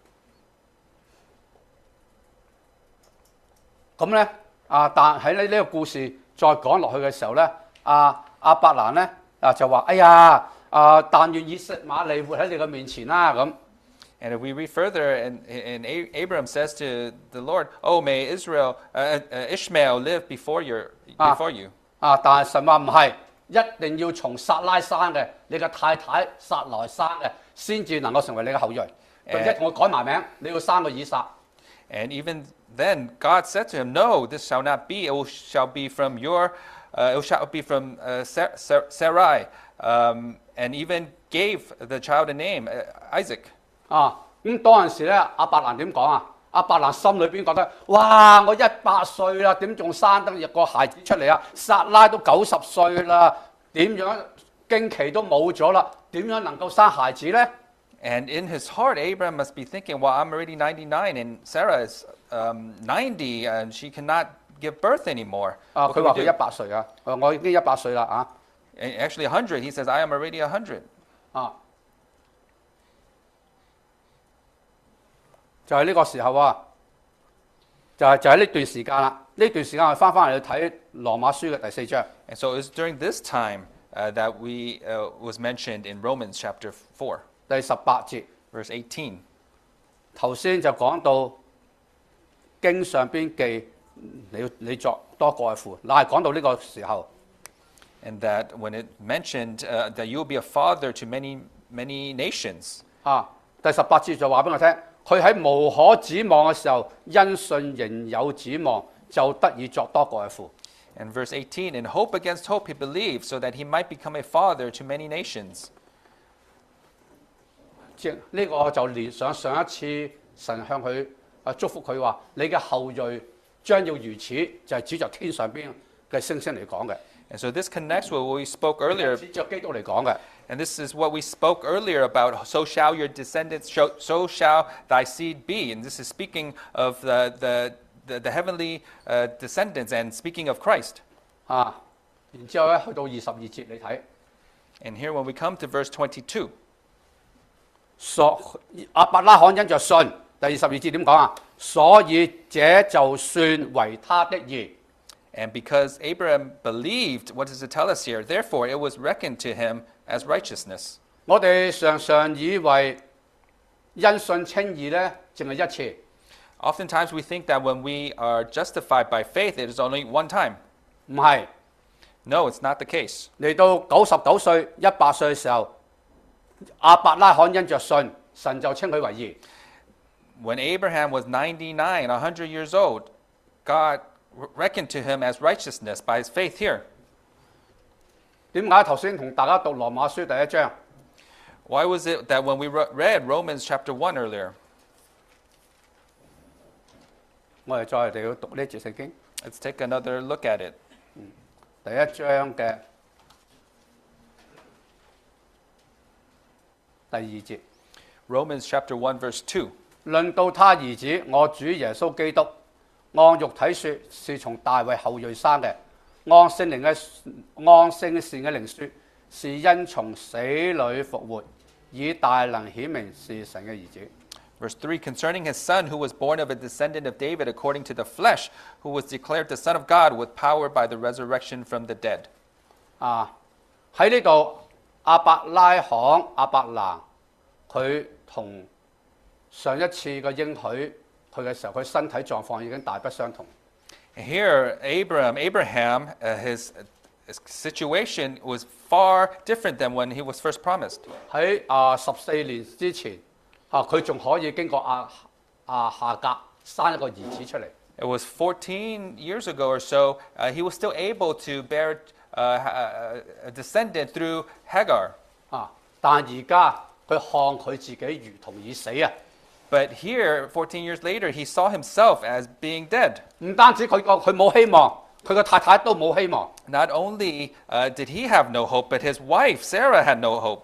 S1: 咁咧啊，但喺呢呢個故事再講落去嘅時候咧，啊亞伯蘭咧啊就話：哎呀啊，但願以實瑪利活喺你嘅面前啦咁。
S2: And if we read further, and, and Abram says to the Lord, "Oh, may Israel, uh, uh, Ishmael live before your before you."
S1: 啊，但係神話唔係，一定要從撒拉生嘅，你嘅太太撒來生嘅，先至能夠成為你嘅後裔。並且同我改埋名，你要生個以撒。
S2: And even then, God said to him, "No, this shall not be. It will, shall be from your, uh, it shall be from uh, Sar- Sar- Sarai." Um, and even gave the child a name, uh, Isaac.
S1: 啊，咁當陣時咧，亞伯蘭點講啊？亞伯蘭心裏邊覺得：哇！我一百歲啦，點仲生得一個孩子出嚟啊？撒拉都九十歲啦，點樣經期都冇咗啦，點樣能夠生孩子咧？
S2: And in his heart, Abraham must be thinking, well, I'm already ninety-nine, and Sarah is um, ninety, and she cannot give birth anymore.
S1: 啊，
S2: What
S1: 佢
S2: can
S1: 話
S2: we
S1: 佢
S2: do?
S1: 一百歲啊，誒我已經一百歲啦啊！
S2: And actually, one hundred. He says, I am already one hundred.
S1: 啊，就係呢個時候啊，就係就喺呢段時間啦。呢段時間我哋翻翻嚟去睇羅馬書嘅第四章。
S2: And so it was during this time uh, that we uh, was mentioned in Romans chapter four,
S1: 第十八節，
S2: verse eighteen.
S1: 頭先就講到經上邊記你要你作多國嘅父，嗱係講到呢個時候
S2: And that when it mentioned uh, that you will be a father to many, many nations.
S1: 啊。第十八節就話俾我聽，佢喺無可指望嘅時候，因信仍有指望，就得以作多國嘅父。
S2: And verse eighteen, in hope against hope he believed, so that he might become a father to many nations.
S1: 即呢個就連上上一次神向佢啊祝福佢話：你嘅後裔將要如此，就係、是、指着天上邊嘅星星嚟講嘅，
S2: And so this connects with what we spoke earlier.
S1: 指着基督嚟講嘅。
S2: And this is what we spoke earlier about, so shall your descendants, so, so shall thy seed be. And this is speaking of the, the, the, the heavenly uh, descendants and speaking of Christ.
S1: 啊，然之後咧去到二十二節你睇，
S2: And here when we come to verse twenty-two,
S1: 所亞伯拉罕因着信，第二十二節點講啊？所以這就算為他的義。
S2: and because Abraham believed, what does it tell us here? Therefore it was reckoned to him as righteousness.
S1: 我哋常常以為因信稱義咧，淨係一次。
S2: Oftentimes we think that when we are justified by faith, it is only one time.
S1: 唔係，
S2: No, it's not the case.
S1: 嚟到九十九歲、一百歲嘅時候，亞伯拉罕因着信，神就稱佢為義。
S2: When Abraham was ninety-nine, one hundred years old, God reckoned to him as righteousness by his faith here.
S1: 點解頭先同大家讀羅馬書第一章？
S2: Why was it that when we ro- read Romans chapter one earlier,
S1: 我哋再嚟要讀呢節聖經，
S2: let's take another look at it.
S1: 第一章嘅第二節，
S2: Romans chapter one, verse two.
S1: 論到他兒子，我主耶穌基督，按肉體說是從大衛後裔生嘅，按聖靈嘅按聖善嘅靈說是因從死裏復活，以大能顯明是神嘅兒子。
S2: Verse three, concerning his son, who was born of a descendant of David according to the flesh, who was declared the Son of God with power by the resurrection from the dead.
S1: 啊，喺呢度亞伯拉罕、亞伯蘭，佢同上一次嘅應許佢嘅時候，佢身體狀況已經大不相同。
S2: Here, Abraham, Abraham, uh, his, his situation was far different than when he was first promised.
S1: 喺啊十四年之前，啊佢仲可以經過亞啊夏甲生一個兒子出嚟。
S2: It was fourteen years ago or so, uh, he was still able to bear uh, a a descendant through Hagar.
S1: 啊，但而家佢看佢自己如同已死啊！
S2: But here, fourteen years later, he saw himself as being dead.
S1: 唔單止佢個佢冇希望，佢個太太都冇希望。
S2: Not only uh, did he have no hope, but his wife, Sarah, had no hope.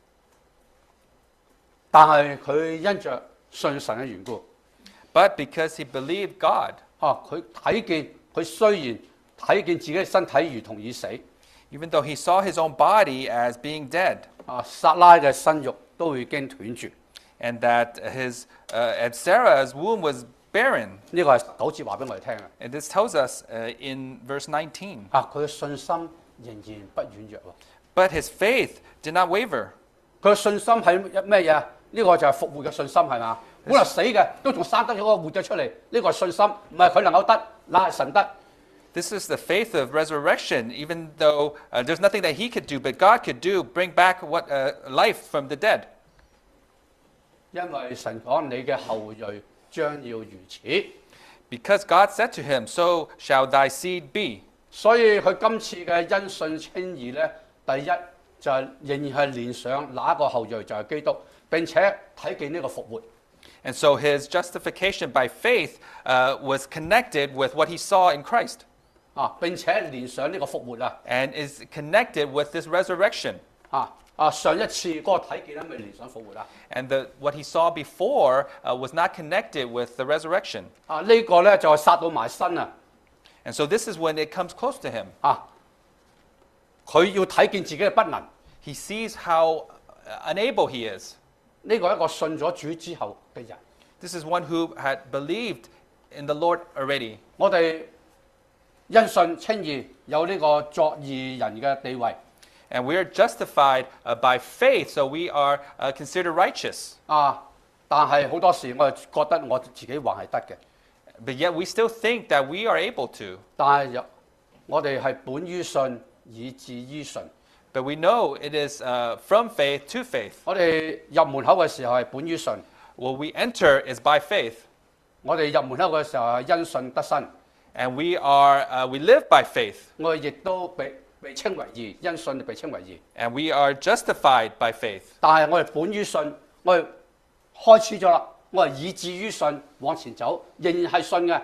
S1: 但係佢因着信神嘅緣故，
S2: But because he believed God,
S1: 啊佢睇見佢雖然睇見自己嘅身體如同已死，
S2: even though he saw his own body as being dead,
S1: 啊撒拉嘅生育都已經斷絕。
S2: and that his uh, and Sarah's womb was barren.
S1: 呢個係九節話俾我哋聽嘅。
S2: And this tells us uh, in verse nineteen.
S1: 啊，佢嘅信心仍然不軟弱喎。
S2: But his faith did not waver.
S1: 佢嘅信心係咩嘢？呢個就係復活嘅信心係嘛？本來死嘅都仲生得咗個活咗出嚟，呢個係信心，唔係佢能夠得，乃係神得。
S2: This is the faith of resurrection, even though uh, there's nothing that he could do, but God could do, bring back what uh, life from the dead.
S1: 因為神講你嘅後裔將要如此，
S2: Because God said to him, so shall thy seed be.
S1: 所以佢今次嘅因信稱義咧，第一就係仍然係連上那一個後裔就係基督，並且睇見呢個復活。
S2: And so his justification by faith uh, was connected with what he saw in Christ,
S1: 啊！並且連上呢個復活啊！
S2: and is connected with this resurrection.
S1: 啊啊！上一次嗰個睇見咧，咪連上復活啊！
S2: And the, what he saw before uh, was not connected with the resurrection.
S1: 啊！呢個咧就係殺到埋身啊！
S2: And so this is when it comes close to him.
S1: 啊！佢要睇見自己嘅不能，
S2: He sees how unable he is.
S1: 呢個係一個信咗主之後嘅人。
S2: This is one who had believed in the Lord already.
S1: 我哋因信稱義，有呢個作義人嘅地位。
S2: And we are justified uh, by faith, so we are uh, considered righteous.
S1: 啊！但係好多時我係覺得我自己還係得嘅，
S2: But yet we still think that we are able to.
S1: 但係有我哋係本於信，以至於信。
S2: But we know it is uh, from faith to faith.
S1: 我哋入門口嘅時候係本於信，
S2: What we enter is by faith.
S1: 我哋入門口嘅時候係因信得生，
S2: And we are uh, we live by faith.
S1: 我哋亦都被被稱為義，因信被稱為義。
S2: And we are justified by faith.
S1: 但係我哋本於信，我哋開始咗啦，我係以至於信往前走，仍然係信嘅。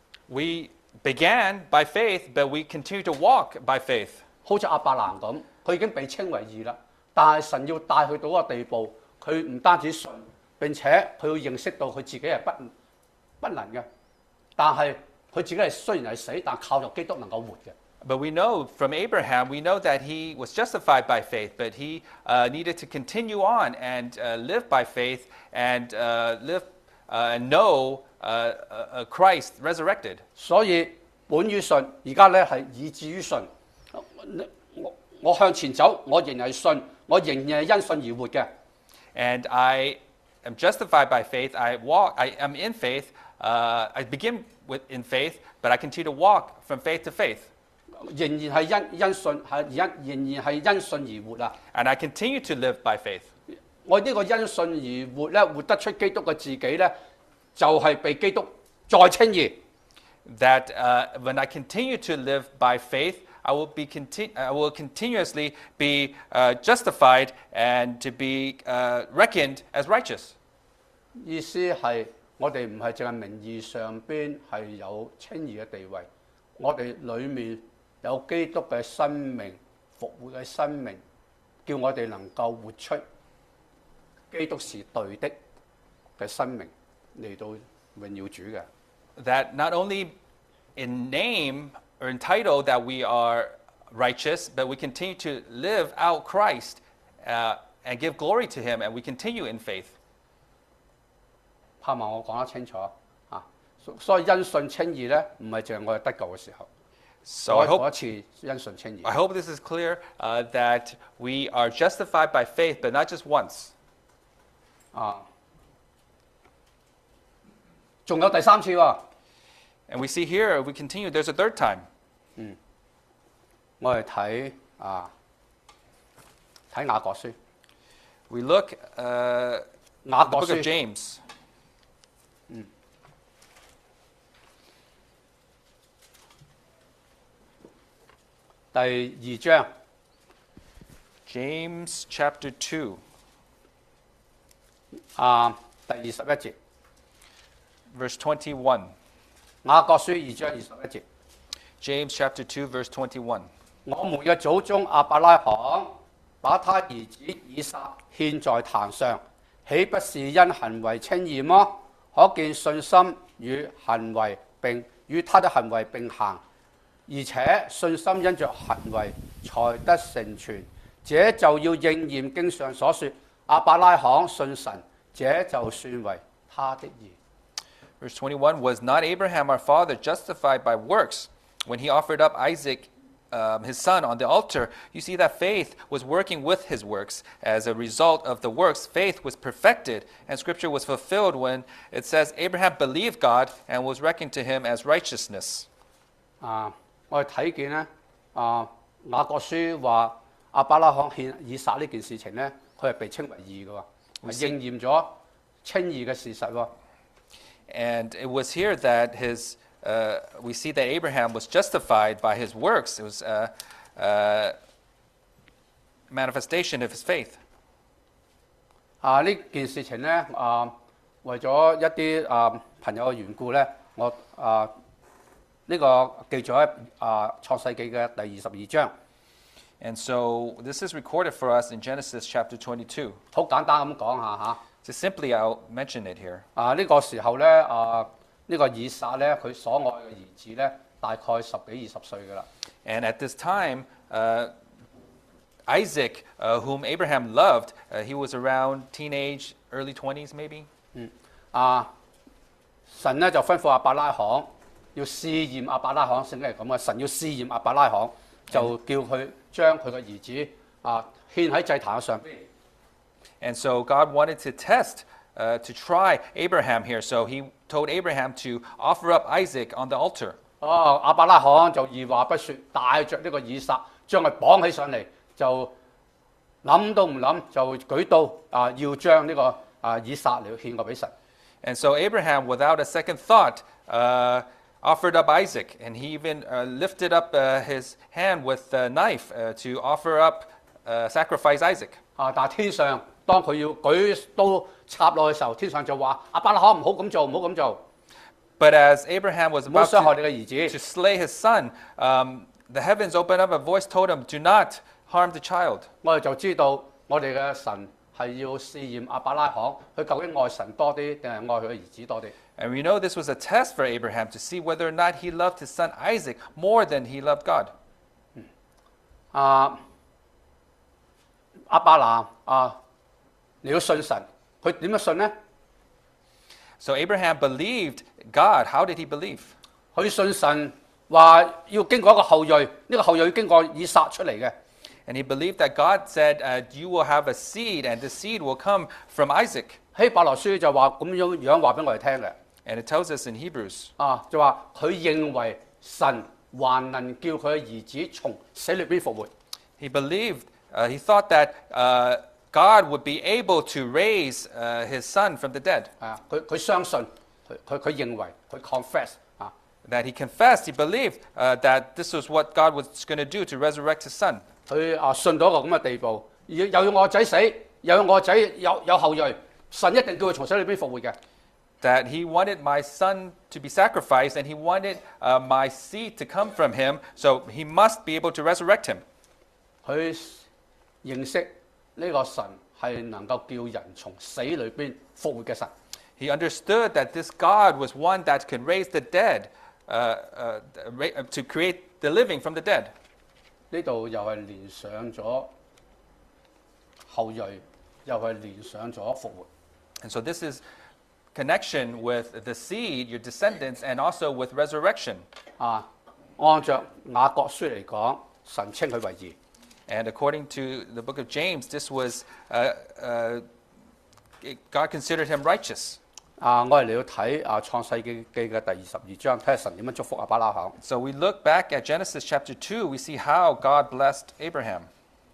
S2: We began by faith, but we continue to walk by faith.
S1: 好似亞伯蘭咁，佢已經被稱為義啦。但係神要帶佢到一個地步，佢唔單止信，並且佢要認識到佢自己係不不能嘅。但係佢自己係雖然係死，但靠著基督能夠活嘅。
S2: But we know from Abraham, we know that he was justified by faith, but he uh, needed to continue on and uh, live by faith and uh, live uh, and know uh, uh, Christ resurrected.
S1: 所以本於信，而家咧係以至於信。我我向前走，我仍然係信，我仍然係因信而活嘅。
S2: And I am justified by faith. I walk. I am in faith. Uh, I begin with in faith, but I continue to walk from faith to faith.
S1: 仍然係因因信係因仍然係因信而活啊！
S2: And I continue to live by faith.
S1: 我呢個因信而活咧，活得出基督嘅自己咧，就係、是、被基督再稱義。
S2: that uh, when I continue to live by faith, I will be conti- I will continuously be uh, justified and to be uh, reckoned as righteous.
S1: 意思係我哋唔係淨係名義上邊係有稱義嘅地位，我哋裡面有基督嘅生命、復活嘅生命，叫我哋能夠活出基督是對的嘅生命嚟到榮耀主嘅。
S2: That not only in name or in title that we are righteous, but we continue to live out Christ uh, and give glory to Him, and we continue in faith.
S1: 盼望我講得清楚啊！所以因信稱義咧，唔係淨係我哋得救嘅時候。
S2: So I
S1: 嗰
S2: hope
S1: 一次因信稱義。
S2: I hope this is clear uh, that we are justified by faith, but not just once.
S1: 啊，仲有第三次喎。
S2: And we see here, we continue, there's a third time.
S1: 我哋睇啊，睇雅各書，
S2: We look uh,
S1: 雅
S2: the
S1: 各
S2: book of
S1: 書
S2: James.
S1: 第二章
S2: James chapter two,
S1: 啊，第二十一節，
S2: verse twenty-one.
S1: 雅各書二章二十一節。
S2: James chapter two, verse twenty-one.
S1: 我們嘅祖宗亞伯拉罕把他兒子以撒獻在壇上，豈不是因行為稱義麼？可見信心與行為並與他的行為並行，而且信心因着行為才得成全。這就要應驗經上所說：亞伯拉罕信神，這就算為他的義。
S2: Verse twenty-one, was not Abraham our father justified by works when he offered up Isaac, um, his son, on the altar? You see that faith was working with his works. As a result of the works, faith was perfected, and Scripture was fulfilled when it says Abraham believed God and was reckoned to him as righteousness.
S1: 啊，我哋睇見咧，啊雅各書話亞伯拉罕獻以撒呢件事情咧，佢係被稱為義嘅喎，係應驗咗稱義嘅事實喎。
S2: And it was here that his, uh, we see that Abraham was justified by his works. It was a, a manifestation of his faith.
S1: 啊，呢件事情咧，啊為咗一啲啊朋友嘅緣故咧，我啊呢、個記咗喺啊創世記嘅第二十二章，
S2: And so this is recorded for us in Genesis chapter twenty-two.
S1: 好簡單咁講下嚇。
S2: Just simply, I'll mention it here.
S1: 啊呢、個時候咧，啊呢、個以撒咧，佢所愛嘅兒子咧，大概十幾二十歲㗎啦。
S2: And at this time, uh, Isaac, uh, whom Abraham loved, uh, he was around teenage, early twenties maybe.
S1: 啊，神咧就吩咐亞伯拉罕要試驗亞伯拉罕，聖經係咁嘅。神要試驗亞伯拉罕，就叫佢將佢嘅兒子啊獻喺祭壇上邊。
S2: And so God wanted to test, uh, to try Abraham here. So he told Abraham to offer up Isaac on the altar.
S1: 哦，亞伯拉罕就二話不說，帶着呢個以撒將佢綁起上嚟，就諗都唔諗就舉刀啊，要將呢個啊以撒嚟獻過俾神。
S2: And so Abraham, without a second thought, uh, offered up Isaac. And he even uh, lifted up uh, his hand with a knife uh, to offer up, uh, sacrifice Isaac.
S1: 啊，但係天上當佢要舉刀插落去嘅時候，天上就話：亞伯拉罕唔好咁做，唔好咁做，
S2: But as Abraham was
S1: 唔好
S2: about
S1: 傷害
S2: to,
S1: 你嘅兒
S2: to
S1: 子。
S2: slay his son, um, the heavens opened up, a voice told him, do not harm the child.
S1: 我哋就知道我哋嘅神係要試驗亞伯拉罕，佢究竟愛神多啲定係愛佢嘅兒子多啲？
S2: And we know this was a test for Abraham to see whether or not he loved his son Isaac more than he loved God.
S1: 啊，亞伯蘭啊，你要信神，佢點樣信呢？
S2: So Abraham believed God. How did he believe?
S1: 佢信神話要經過一個後裔，呢、這個後裔要經過以撒出嚟嘅。
S2: And he believed that God said, uh, you will have a seed, and the seed will come from Isaac.
S1: 希伯來書就話咁樣樣話俾我哋聽嘅。
S2: And it tells us in Hebrews.
S1: 啊，就話佢認為神還能叫佢嘅兒子從死裏邊復活。
S2: He believed, uh, he thought that uh, God would be able to raise uh, his son from the dead.
S1: 啊，佢佢相信，佢佢佢認為，佢 confess 啊，
S2: that he confessed, he believed uh, that this was what God was going to do to resurrect his son.
S1: 佢啊信到一個咁嘅地步，要又要我仔死，又要我仔有有後裔，神一定叫佢從死裏邊復活嘅。
S2: That he wanted my son to be sacrificed, and he wanted uh, my seed to come from him, so he must be able to resurrect him.
S1: 佢認識呢個神係能夠叫人從死裏邊復活嘅神。
S2: He understood that this God was one that could raise the dead, uh, uh, ra- to create the living from the dead.
S1: 呢度又係連上咗後裔，又係連上咗復活。
S2: And so this is connection with the seed, your descendants, and also with resurrection.
S1: 啊，按照雅各書嚟講，神稱佢為義。
S2: And according to the book of James, this was uh, uh, it- God considered him righteous.
S1: 啊，我哋嚟到睇啊創世記記嘅第二十二章，睇下神點樣祝福亞伯拉罕。
S2: So we look back at Genesis chapter two, we see how God blessed Abraham.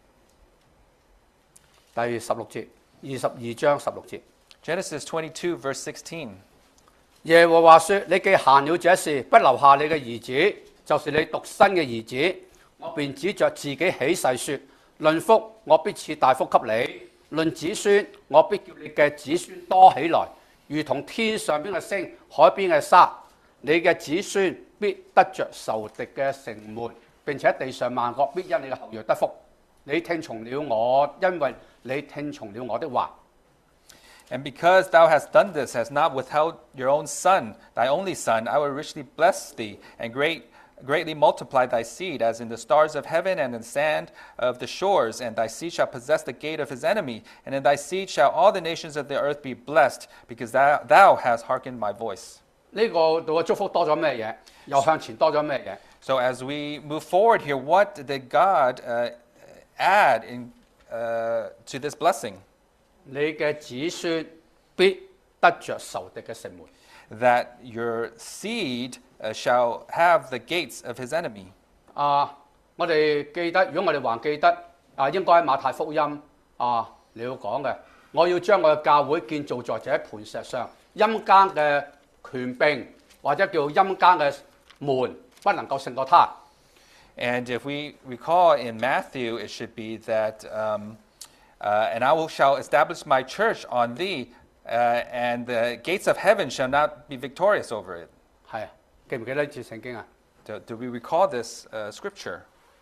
S1: 第十六節，二十二章十六節。
S2: Genesis twenty-two, verse sixteen.
S1: 耶和華說：你既行了這事，不留下你嘅兒子，就是你獨生嘅兒子，我便指着自己起誓說：論福，我必賜大福給你；論子孫，我必叫你嘅子孫多起來，如同天上邊嘅星、海邊嘅沙。你嘅子孫必得着仇敵嘅城門，並且地上萬國必因你嘅後裔得福。你聽從了我，因為你聽從了我的話。
S2: And because thou hast done this, hast not withheld your own son, thy only son, I will richly bless thee, and great, greatly multiply thy seed, as in the stars of heaven and in the sand of the shores. And thy seed shall possess the gate of his enemy, and in thy seed shall all the nations of the earth be blessed, because thou, thou hast hearkened my voice.
S1: 呢個度嘅祝福多咗咩嘢？又向前多咗咩嘢？
S2: So as we move forward here, what did God uh, add in, uh, to this blessing?
S1: 你嘅子孫必得着仇敵嘅城門。
S2: That your seed uh, shall have the gates of his enemy.
S1: 啊，我哋記得，如果我哋還記得啊，應該喺馬太福音啊你要講嘅，我要將我嘅教會建造在這磐石上，陰間嘅權柄或者叫陰間嘅門不能夠勝過他。
S2: And if we recall in Matthew, it should be that, um, uh, and I will shall establish my church on thee, uh, and the gates of heaven shall not be victorious over it.
S1: 係啊，記唔記得呢節聖經啊？
S2: Do, do we recall this uh, scripture?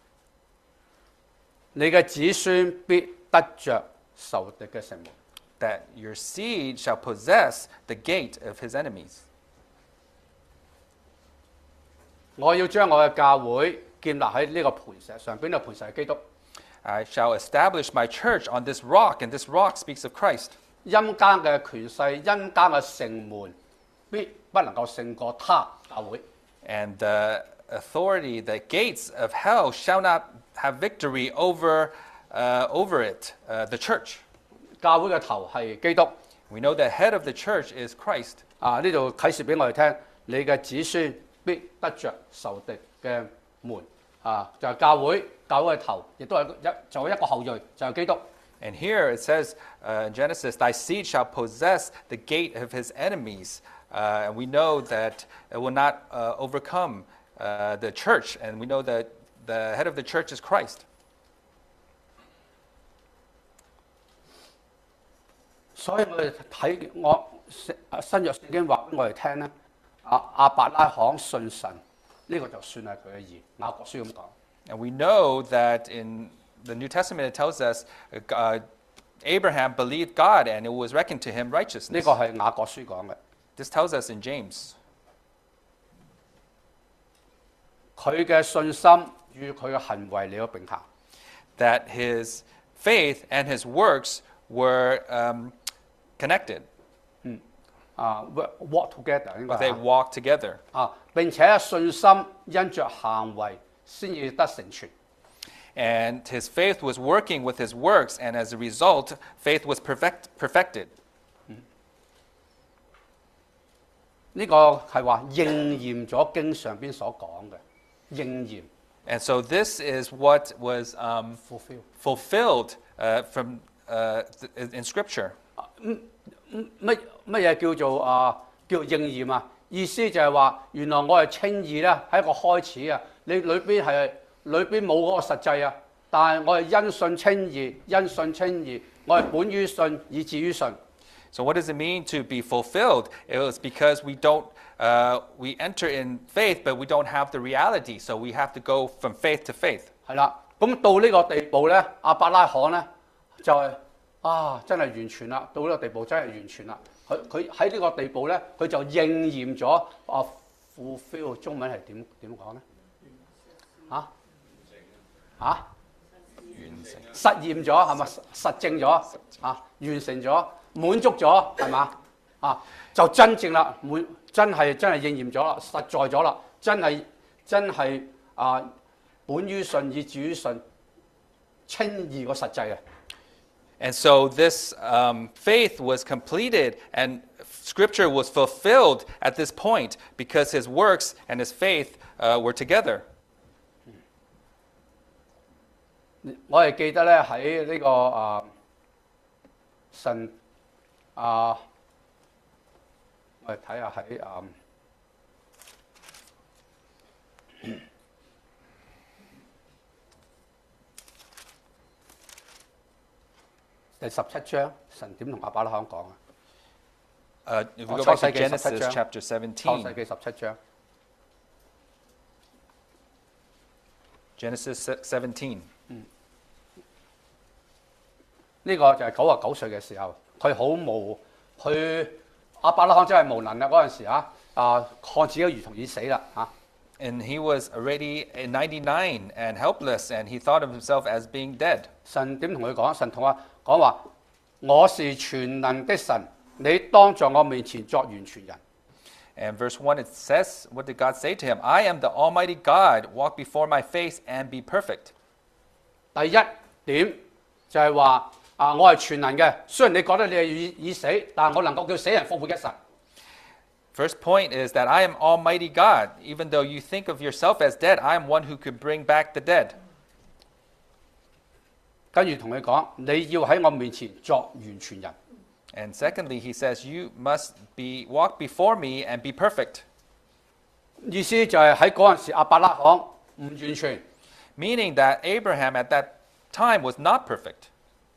S1: 你嘅子孫必得着仇敵嘅城門。
S2: That your seed shall possess the gate of his enemies.
S1: 我要將我嘅教會建立喺呢個磐石上，邊個磐石係基督？
S2: I shall establish my church on this rock, and this rock speaks of Christ.
S1: 陰間嘅權勢、陰間嘅城門必不能夠勝過他教會。
S2: And the authority, the gates of hell shall not have victory over, uh, over it, uh, the church.
S1: 教會嘅頭係基督。
S2: We know the head of the church is Christ.
S1: 啊！呢度啟示俾我哋聽，你嘅子孫必得着仇敵嘅門。啊，就係、教會，教會嘅頭，亦都係一就係一個後裔，就係、基督。
S2: And here it says uh, in Genesis, thy seed shall possess the gate of his enemies. Uh, and we know that it will not uh, overcome uh, the church. And we know that the head of the church is Christ.
S1: 所以我哋睇我新約聖經話俾我哋聽咧，啊亞伯拉罕信神，呢、個就算係佢嘅義。雅各書咁講。
S2: And we know that in the New Testament it tells us uh, Abraham believed God and it was reckoned to him
S1: 呢
S2: righteousness.
S1: 個係雅各書講嘅。
S2: This tells us in James.
S1: 佢嘅信心與佢嘅行為嚟到並行。
S2: That his faith and his works were um, connected.
S1: 啊 ，work together 應該
S2: They
S1: 係
S2: walk together.
S1: 啊，並且信心因着行為先至得成全。
S2: And his faith was working with his works, and as a result, faith was perfect, perfected.
S1: 呢個係話應驗咗經上邊所講嘅應驗
S2: And so this is what was um,
S1: fulfill。
S2: fulfilled uh, from, uh, th- in Scripture.
S1: 乜乜嘢叫做啊叫應驗啊？ 意思就係話，原來我係稱義咧，係一個開始啊！你裏邊係裏邊冇嗰個實際啊，但係我係因信稱義，因信稱義，我係本於信，以至於信。
S2: So what does it mean to be fulfilled? It was because we don't, uh, we enter in faith, but we don't have the reality. So we have to go from faith to faith.
S1: 係啦，咁到呢個地步咧，亞伯拉罕咧就係、啊，真係完全啦！到呢個地步真係完全啦。佢佢喺呢個地步咧，佢就應驗咗啊 fulfill 中文係點點講咧？嚇嚇實驗咗係咪？實證咗啊，完成咗，滿足咗係嘛？啊，就真正啦，滿真係真係應驗咗啦，實在咗啦，真係真係啊，本於信，以至於信，稱義個實際啊！
S2: And so this um, faith was completed and Scripture was fulfilled at this point because his works and his faith uh, were together.
S1: 我係記得咧喺呢個啊神啊，我哋睇下喺啊第十七章，神點同亞伯拉罕講啊？
S2: Uh, if we go
S1: 創
S2: back
S1: 世
S2: to
S1: 記十七
S2: Genesis
S1: 章，
S2: chapter
S1: 創
S2: seventeen,
S1: 世記十七章，
S2: Genesis seventeen.
S1: 呢個就係九十九歲嘅時候，佢好無，佢亞伯拉罕真係無能啦嗰陣時啊，啊看自己如同已死啦嚇。
S2: And he was already ninety-nine and helpless, and he thought of himself as being dead.
S1: 神點同佢講？神同我講話：我是全能的神，你當在我面前作完全人。
S2: And verse one, it says, what did God say to him? I am the Almighty God, walk before my face and be perfect.
S1: 第一點就係話啊，我係全能嘅，雖然你覺得你係已已死，但係我能夠叫死人復活嘅神。
S2: First point is that I am Almighty God. Even though you think of yourself as dead, I am one who could bring back the dead.
S1: 跟住同佢講，你要喺我面前作完全人。
S2: And secondly, he says, you must be walk before me and be perfect.
S1: 意思就係喺嗰陣時，亞伯拉罕唔完全，
S2: Meaning that Abraham at that time was not perfect.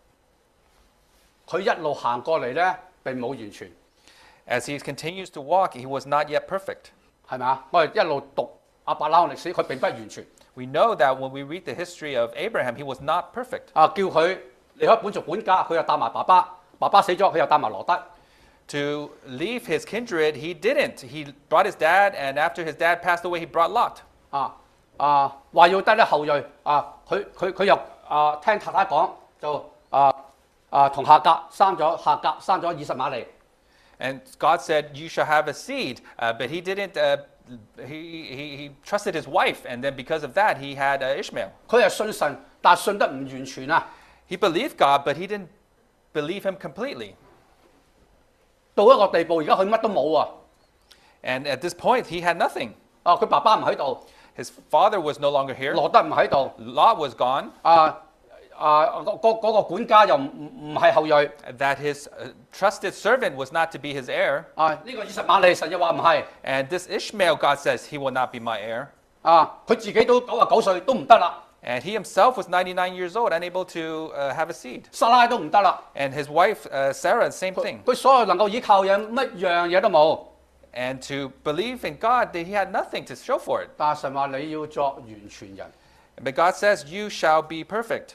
S1: 佢一路行過嚟咧並冇完全，
S2: As he continues to walk, he was not yet perfect.
S1: 係咪啊？我哋一路讀亞伯拉罕歷史，佢並不完全。
S2: We know that when we read the history of Abraham, he was not perfect.
S1: 啊，叫佢離開本族本家，佢又帶埋爸爸，爸爸死咗，佢又帶埋羅德。
S2: To leave his kindred, he didn't. He brought his dad, and after his dad passed away, he brought Lot.
S1: 啊啊，話要得咧後裔啊，佢佢佢又啊聽太太講就啊啊同夏甲生咗夏甲生咗以實瑪利。
S2: And God said, you shall have a seed. Uh, but he didn't, uh, he, he, he trusted his wife. And then because of that, he had uh, Ishmael.
S1: 佢係信神，但係信得唔完全啊。
S2: He believed God, but he didn't believe him completely.
S1: 到一個地步，而家佢乜都冇啊！
S2: And at this point, he had nothing.
S1: 啊，佢爸爸唔喺度，
S2: His father was no longer here.
S1: 羅德唔喺度，
S2: Lot was gone.
S1: 啊啊嗰嗰嗰個管家又唔唔唔係後裔。
S2: That his uh, trusted servant was not to be his heir.
S1: 啊，呢、這個以實瑪利神又話唔係。
S2: And this Ishmael, God says, he will not be my heir.
S1: 啊，佢自己都九十九歲都唔得啦，
S2: And he himself was ninety-nine years old, unable to uh, have a seed.
S1: 撒拉都唔得啦。
S2: And his wife, uh, Sarah, same
S1: 佢
S2: thing.
S1: 佢所有能夠依靠嘅乜樣嘢都冇。
S2: And to believe in God, that he had nothing to show for it.
S1: 但係神話你要作完全人，
S2: But God says, you shall be perfect.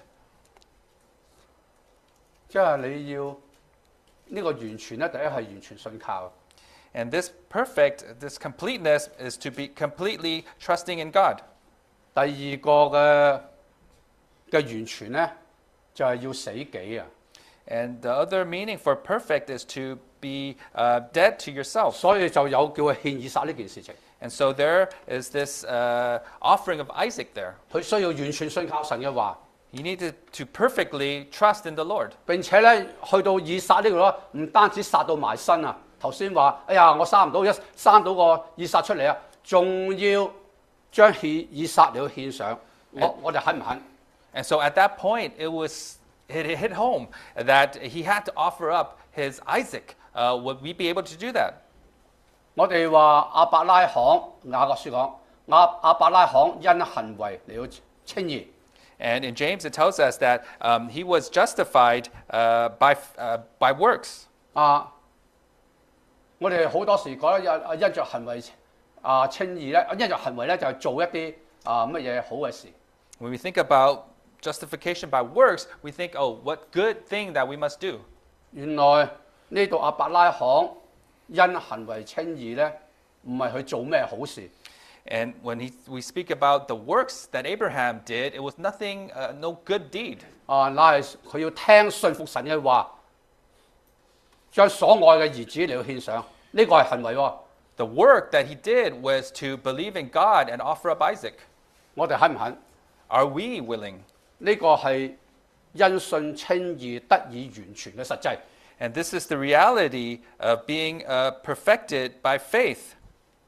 S1: 即係你要呢、這個完全咧，第一係完全信靠。
S2: And this perfect, this completeness is to be completely trusting in God.
S1: 第二個嘅嘅完全咧，就係、是、要死己啊！
S2: And the other meaning for perfect is to be uh, dead to yourself.
S1: 所以就有叫佢獻以撒呢件事情。
S2: And so there is this uh, offering of Isaac there.
S1: 佢需要完全信靠神嘅話，
S2: He needed to perfectly trust in the Lord.
S1: 並且咧去到以撒呢度咧，唔單止殺到埋身啊！頭先話，哎呀，我生唔到一生到個以撒出嚟啊，仲要將獻以撒嚟去獻上，我我哋肯唔肯？
S2: And so at that point, it was it hit home that he had to offer up his Isaac. Uh, would we be able to do that?
S1: 我哋話亞伯拉罕雅各書講亞亞伯拉罕因行為嚟到稱義。
S2: And in James, it tells us that um, he was justified uh, by, uh, by works.
S1: 啊，我哋好多時覺得因因着行為啊稱義咧，因着行為咧就係做一啲啊乜嘢好嘅事。
S2: When we think about justification by works, we think, oh, what good thing that we must do.
S1: 原來呢度亞伯拉罕因行為稱義咧，唔係佢做咩好事。
S2: And when he, we speak about the works that Abraham did, it was nothing, uh, no good deed.
S1: 啊，乃係佢要聽信服神嘅話，將所愛嘅兒子嚟到獻上，呢、個係行為喎。
S2: The work that he did was to believe in God and offer up Isaac.
S1: 我哋肯唔肯？
S2: Are we willing?
S1: 呢個係因信稱義得以完全嘅實際。
S2: And this is the reality of being uh, perfected by faith.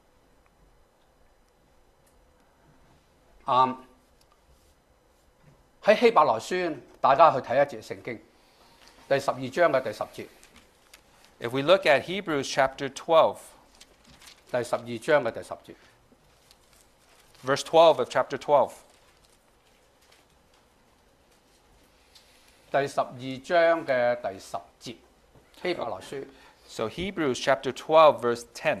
S1: 啊，喺希伯來書，大家去睇一節聖經，第十二章嘅第十節，
S2: If we look at Hebrews chapter twelve,
S1: 第十二章嘅第十節，
S2: verse twelve of chapter twelve.
S1: 第十二章嘅第十節，希伯來書。
S2: So Hebrews chapter twelve, verse ten.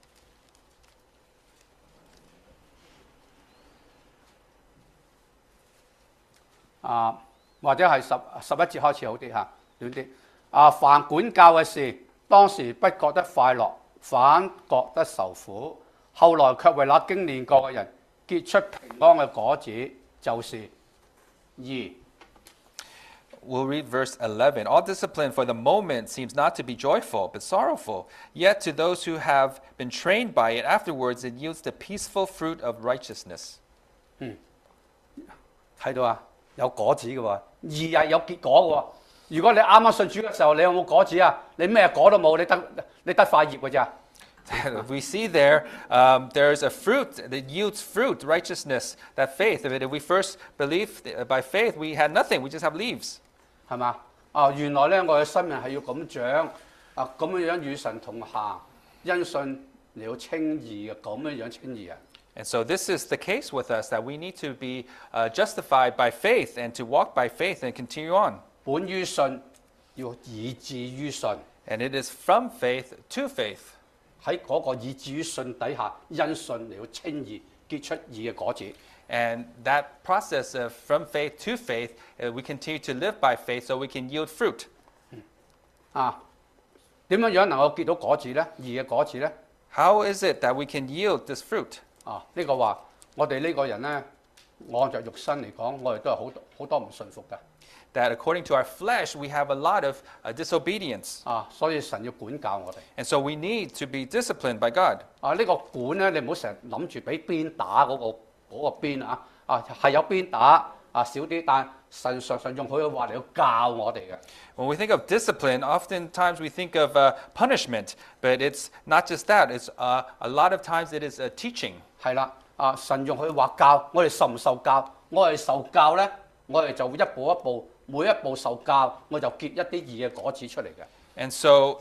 S1: 啊，或者係十十一節開始好啲嚇，短啲。啊，凡管教嘅事，當時不覺得快樂，反覺得受苦，後來卻為那經練過嘅人結出平安嘅果子，就是義。
S2: We'll read verse eleven. All discipline for the moment seems not to be joyful, but sorrowful. Yet to those who have been trained by it, afterwards it yields the peaceful fruit of righteousness.
S1: 睇到啊，有果子嘅喎，義係有結果嘅喎。如果你啱啱信主嘅時候，你有冇果子啊？你咩果都冇，你得你得塊葉嘅咋。
S2: We see there, um, there's a fruit that yields fruit, righteousness, that faith. If we first believed by faith, we had nothing. We just have leaves.
S1: 係嘛？啊，原來咧，我嘅生命係要咁長啊，咁樣樣與神同行，因信嚟到稱義嘅，咁樣樣稱義啊。
S2: And so this is the case with us, that we need to be uh, justified by faith and to walk by faith and continue on.
S1: 本於信，要以至於信。
S2: And it is from faith to faith.
S1: 喺嗰個以至於信底下，因信嚟到稱義，結出義嘅果子。
S2: And that process of from faith to faith, uh, we continue to live by faith so we can yield fruit.
S1: 啊，點樣樣能夠結到果子咧？義嘅果子咧？
S2: How is it that we can yield this fruit?
S1: 啊，呢、個話我哋呢個人咧，按着肉身嚟講，我哋都係好多好多唔順服嘅。
S2: That according to our flesh, we have a lot of uh, disobedience.
S1: 啊，所以神要管教我哋。
S2: And so we need to be disciplined by God.
S1: 啊，呢、個管咧，你唔好成日諗住俾鞭打嗰、個嗰、個鞭啊！啊，係有鞭打啊少啲，但神常常用佢嘅話嚟到教我哋嘅。
S2: When we think of discipline, oftentimes we think of uh, punishment, but it's not just that. It's uh, a lot of times it is a teaching.
S1: 係啦，啊，神用佢嘅話教我哋受唔受教？我哋受教咧，我哋就會一步一步，每一步受教，我就結一啲義嘅果子出嚟嘅。
S2: And so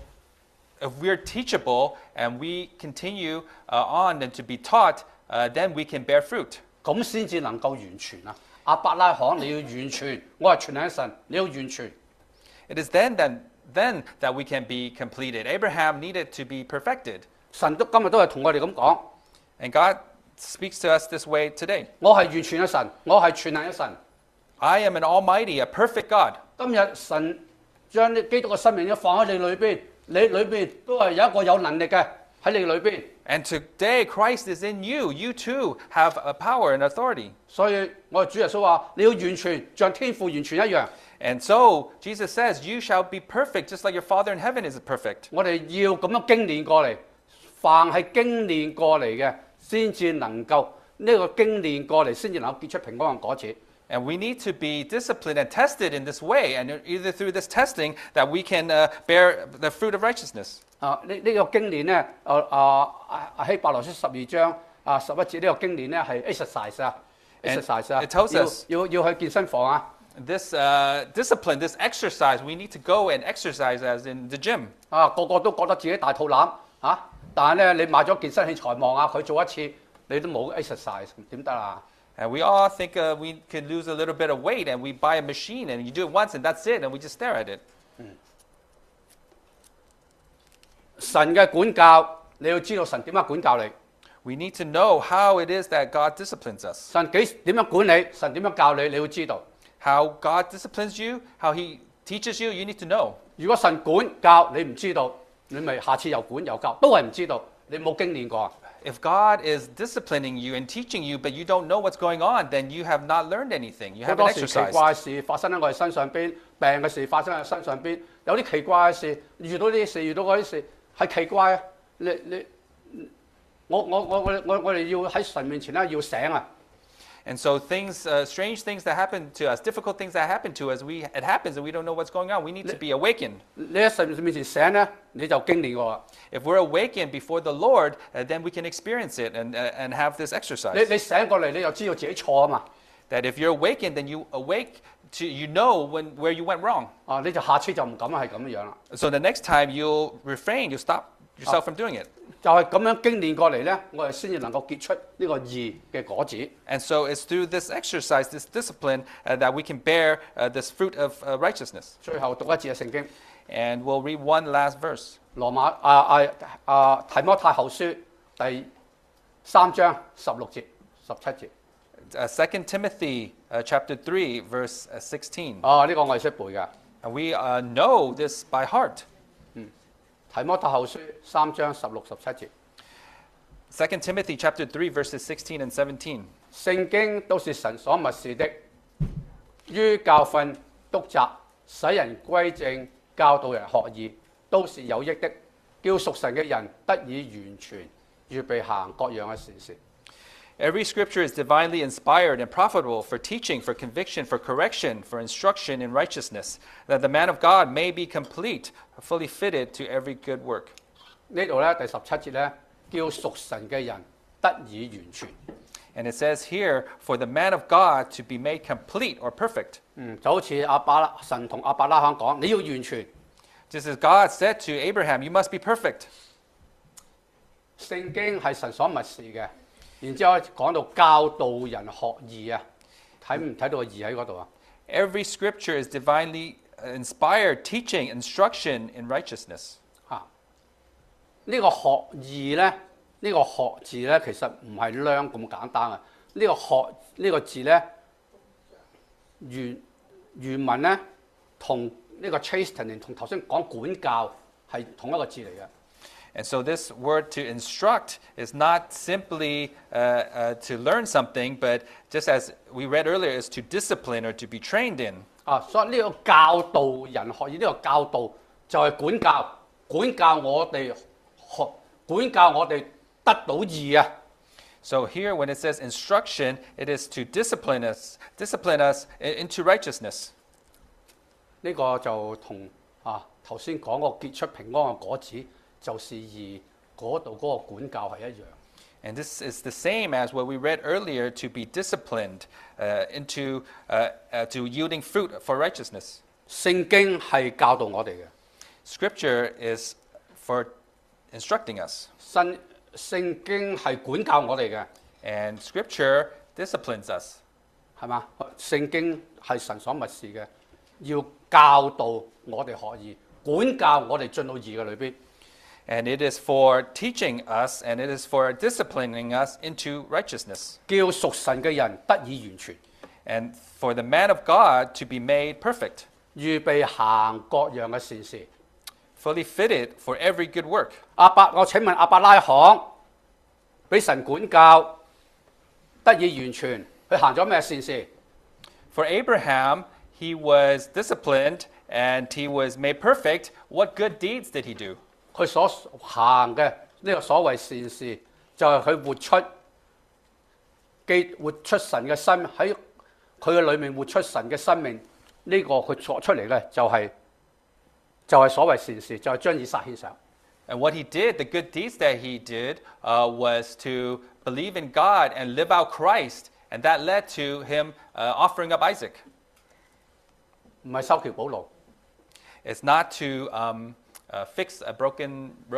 S2: if we're teachable and we continue uh, on and to be taught, uh, then we can bear fruit.
S1: 咁先至能夠完全啊！亞伯拉罕你要完全，我係全能嘅神，你要完全。
S2: It is then that, then that we can be completed. Abraham needed to be perfected.
S1: 神都今日都係同我哋咁講，
S2: And God speaks to us this way today.
S1: 我係完全嘅神，我係全能嘅神。
S2: I am an almighty, a perfect God.
S1: 今日神將啲基督嘅生命咧放喺你裏邊，你裏邊都係有一個有能力嘅喺你裏邊。
S2: And today Christ is in you. You too have a power and authority.
S1: 所以我哋主耶穌話：你要完全，像天父完全一樣。
S2: And so Jesus says, you shall be perfect just like your Father in heaven is perfect.
S1: 我哋要咁樣經練過嚟，凡係經練過嚟嘅，先至能夠呢、個經練過嚟，先至能夠結出平安嘅果子。
S2: And we need to be disciplined and tested in this way, and either through this testing that we can uh, bear the fruit of righteousness.
S1: 啊，呢、呢個經練咧，啊啊啊希伯來書十二章啊十一節呢個經練咧係 exercise 啊
S2: And
S1: ，exercise 啊，
S2: it tells
S1: 要
S2: us-
S1: 要要去健身房啊。
S2: This uh, discipline, this exercise, we need to go and exercise as in the gym.
S1: 啊，個個都覺得自己大肚腩，啊， 但係咧你買咗健身器材望下佢做一次，你都冇 exercise 點得啊？
S2: And we all think uh, we could lose a little bit of weight, and we buy a machine, and you do it once, and that's it, and we just stare at it.
S1: 神嘅管教，你要知道神點樣管教你，
S2: We need to know how it is that God disciplines us,
S1: 神幾點樣管你，神點樣教你，你要知道。
S2: how God disciplines you, how He teaches you. You need to know.
S1: 如果神管教你唔知道，你咪下次又管又教，都係唔知道，你冇經驗過。
S2: If God is disciplining you and teaching you, but you don't know what's going on, then you have not learned anything. You
S1: 好
S2: haven't
S1: 多時奇
S2: exercised.
S1: 怪嘅事發生喺我哋身上邊，病嘅事發生喺身上邊，有啲奇怪嘅事，遇到呢啲事，遇到嗰啲事係奇怪啊！你你我我我我我我哋要喺神面前咧要醒啊！
S2: And so things, uh, strange things that happen to us, difficult things that happen to us, we it happens and we don't know what's going on. We need to be awakened.
S1: 你喺神面前醒咧，你就經歷過啦。
S2: If we're awakened before the Lord, uh, then we can experience it and uh, and have this
S1: 你
S2: exercise.
S1: 你醒過嚟，你就知道自己錯啊嘛。
S2: That if you're awakened, then you awake to you know when where you went wrong.
S1: 啊，你就下次就唔敢係咁樣啦。
S2: So the next time you'll refrain, you'll stop yourself from doing it.
S1: 就係咁樣經練過嚟咧，我哋先至能夠結出呢個義嘅果子。
S2: And so it's through this exercise, this discipline, uh, that we can bear uh, this fruit of uh, righteousness.
S1: 最後讀一節嘅聖經，
S2: And we'll read one last verse.
S1: 羅馬啊啊啊提摩太後書第三章十六節、十七節。
S2: Uh, Second Timothy uh, chapter three, verse uh, sixteen.
S1: 啊，呢個我係識背嘅。
S2: And we uh, know this by heart.
S1: 提摩太後書三章十六、十七節，
S2: Second Timothy chapter three, verses sixteen and seventeen.
S1: 聖經都是神所默示的，於教訓、督責、使人歸正、教導人學義，都是有益的，叫屬神嘅人得以完全，預備行各樣嘅善事。
S2: Every scripture is divinely inspired and profitable for teaching, for conviction, for correction, for instruction in righteousness, that the man of God may be complete, fully fitted to every good work.
S1: 呢度咧第十七節咧，叫屬神嘅人得以完全。
S2: And it says here, for the man of God to be made complete or perfect.
S1: 嗯，就好似阿伯拉神同阿伯拉罕講，你要完全。
S2: Just as God said to Abraham, you must be perfect.
S1: 聖經係神所默示嘅，然之後講到教導人學義啊，睇唔睇到個義喺嗰度啊？
S2: Every scripture is divinely inspired, teaching, instruction in righteousness.
S1: 嚇、呢、個學義咧，呢、個學字咧，其實唔係孏咁簡單啊！呢、個學呢、個字咧，原原文咧同呢個 chastening 同頭先講管教係同一個字嚟嘅。
S2: And so this word to instruct is not simply uh, uh, to learn something, but just as we read earlier, is to discipline or to be trained in.
S1: 啊，所以呢個教導人學義，呢、個教導就係管教，管教我哋學，管教我哋得到義啊！
S2: So here, when it says instruction, it is to discipline us, discipline us i- into righteousness.
S1: 呢個就同啊頭先講個結出平安嘅果子，就是義嗰度嗰個管教係一樣。
S2: And this is the same as what we read earlier, to be disciplined uh, into uh, uh, to yielding fruit for righteousness.
S1: 聖經係教導我哋嘅，
S2: Scripture is for instructing us,
S1: 新聖經係管教我哋嘅，
S2: and Scripture disciplines us.
S1: 係嘛？聖經係神所默示嘅，要教導我哋學義，管教我哋進到義嘅裏邊。
S2: And it is for teaching us, and it is for disciplining us into righteousness,
S1: 叫屬神嘅人得以完全，
S2: and for the man of God to be made perfect,
S1: 預備行各樣嘅善事。
S2: fully fitted for every good work.
S1: 阿伯，我請問阿伯拉罕俾神管教得以完全，佢行咗咩善事？
S2: For Abraham, he was disciplined and he was made perfect. What good deeds did he do?
S1: 佢所行嘅呢個所謂善事，就係、是、佢活出既活出神嘅生喺佢嘅裏面活出神嘅生命。呢、這個佢作出嚟嘅就係、是、就係、是、所謂善事，就係、是、將以撒獻上。
S2: And what he did, the good deeds that he did, uh, was to believe in God and live out Christ, and that led to him uh, offering up Isaac.
S1: 唔係修橋補路，
S2: It's not to um, uh, fix a broken road.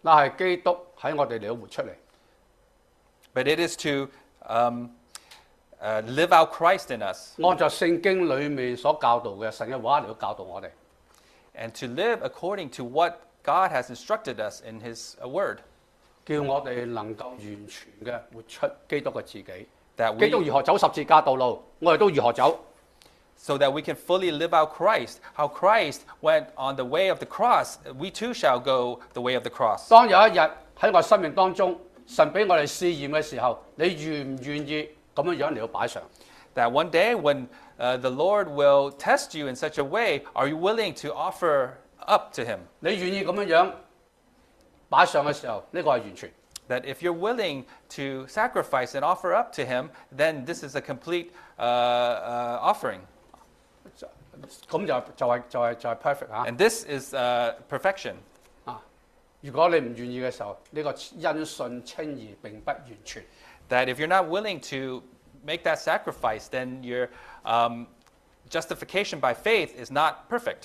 S1: 那係基督喺我哋裏活出嚟。
S2: but it is to um, uh, live out Christ in us
S1: 按照聖經裡面所教導嘅神嘅話嚟到教導我哋，
S2: and to live according to what God has instructed us in His uh, Word,
S1: 叫我哋能夠完全嘅活出基督嘅自己。
S2: that
S1: 基督
S2: we,
S1: 如何走十字架道路，我哋都如何走。
S2: so that we can fully live out Christ. How Christ went on the way of the cross, we too shall go the way of the cross.
S1: 當有一日喺我生命當中，神俾我哋試驗嘅時候，你願唔願意咁樣樣嚟到擺上？
S2: That one day when uh, the Lord will test you in such a way, are you willing to offer up to Him?
S1: 你願意咁樣樣擺上嘅時候，呢、個係完全。
S2: That if you're willing to sacrifice and offer up to Him, then this is a complete uh, uh, offering.
S1: 咁就就係、就係、就係 perfect 嚇。
S2: And this is uh, perfection.
S1: 啊！如果你唔願意嘅時候，呢、個因信稱義並不完全。
S2: That if you're not willing to make that sacrifice, then your um, justification by faith is not perfect.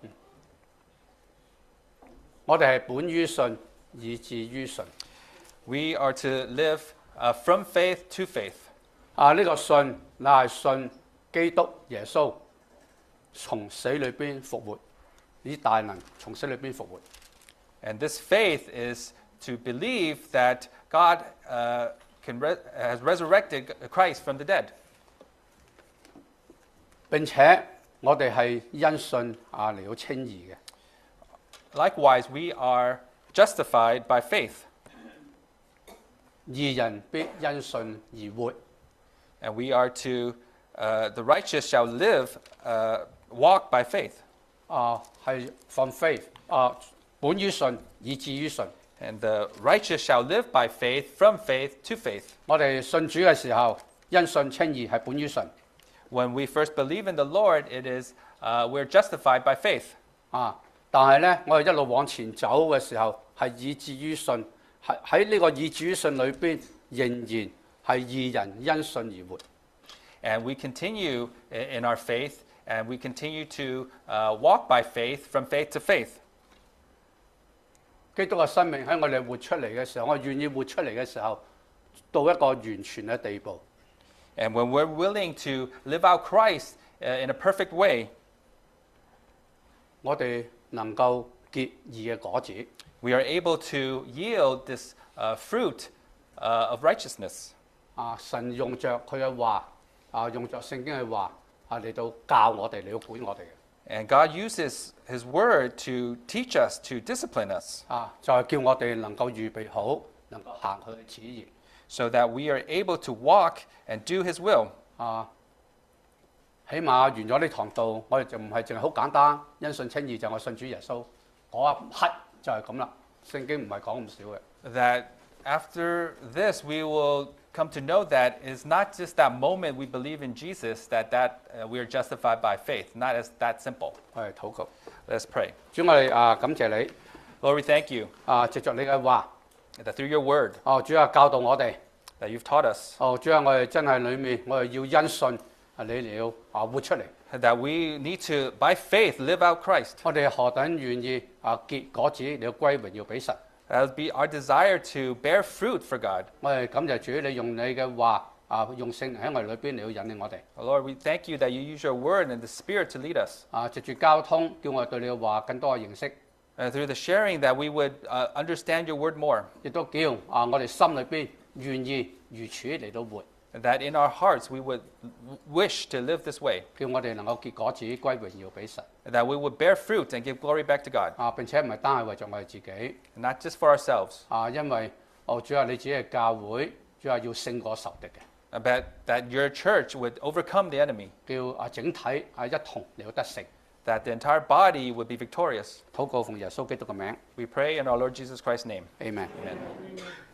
S1: 我哋係本於信，以至於信。
S2: We are to live uh, from faith to faith.
S1: 啊！呢、個信乃係信基督耶穌從死裏邊復活，以大能從死裏邊復活。
S2: And this faith is to believe that God uh, can re- has resurrected Christ from the dead.
S1: 並且我哋係因信啊嚟到稱義嘅。
S2: Likewise, we are justified by faith,
S1: 義人必因信而活。
S2: and we are to uh, the righteous shall live, uh, walk by faith,
S1: 啊，係 from faith 啊，本於信，以至於信。
S2: and the righteous shall live by faith, from faith to faith.
S1: 我哋信主嘅時候，因信稱義係本於信。
S2: When we first believe in the Lord, it is uh, we're justified by faith.
S1: 啊，但係咧，我哋一路往前走嘅時候，係以至於信，係喺呢個以至於信裏邊，仍然係義人因信而活。
S2: And we continue i- in our faith, and we continue to uh, walk by faith, from faith to faith.
S1: 基督嘅生命喺我哋活出嚟嘅時候，我願意活出嚟嘅時候，到一個完全嘅地步。
S2: And when we're willing to live out Christ uh, in a perfect way,
S1: 我哋能夠結義嘅果子。
S2: we are able to yield this uh, fruit uh, of righteousness.
S1: 啊，神用着佢嘅話，啊，用着聖經嘅話，啊嚟到教我哋，嚟到管我哋嘅。
S2: And God uses His Word to teach us, to discipline us,
S1: 啊，就係、叫我哋能夠預備好，能夠行佢嘅旨意。
S2: so that we are able to walk and do His will.
S1: 啊，起碼完咗呢堂道，我哋就唔係淨係好簡單，因信稱義就我信主耶穌，嗰一刻就係咁啦。聖經唔係講咁少嘅。
S2: That after this, we will come to know that it's not just that moment we believe in Jesus, that, that uh, we are justified by faith, not as that simple.
S1: 我哋禱告，
S2: Let's pray.
S1: 主我哋啊感謝你，
S2: Lord, we thank you
S1: 啊藉着你嘅話，
S2: that through your Word,
S1: 哦主啊教導我哋，
S2: that you've taught us,
S1: 哦主啊我哋真係裡面，我哋要因信啊你嚟到啊活出嚟。
S2: that we need to, by faith, live out Christ.
S1: 我哋何等願意啊結果子嚟到歸榮耀俾神。
S2: That would be our desire to bear fruit for God.
S1: 我哋感謝主，你用你嘅話啊，用聖靈喺我哋裏邊嚟到引領我哋。
S2: Lord, we thank you that you use your Word and the Spirit to lead us.
S1: 啊，藉住交通，叫我哋對你嘅話更多嘅認識，
S2: And through the sharing, that we would uh, understand your Word more.
S1: 亦都叫啊我哋心裏邊願意如此嚟到活，
S2: And that in our hearts we would wish to live this way.
S1: 叫我哋能夠結果子歸榮耀俾神。
S2: And that we would bear fruit and give glory back to God.
S1: 啊，並且唔係單係為咗我哋自己，
S2: Not just for ourselves,
S1: 啊，因為哦主啊，你自己嘅教會，主啊要勝過仇敵嘅，
S2: but that your church would overcome the enemy.
S1: 叫啊整體啊一同嚟到得勝。
S2: That the entire body would be victorious.
S1: 禱告奉耶穌基督嘅名
S2: We pray in our Lord Jesus Christ's name.
S1: ，Amen。
S2: Amen.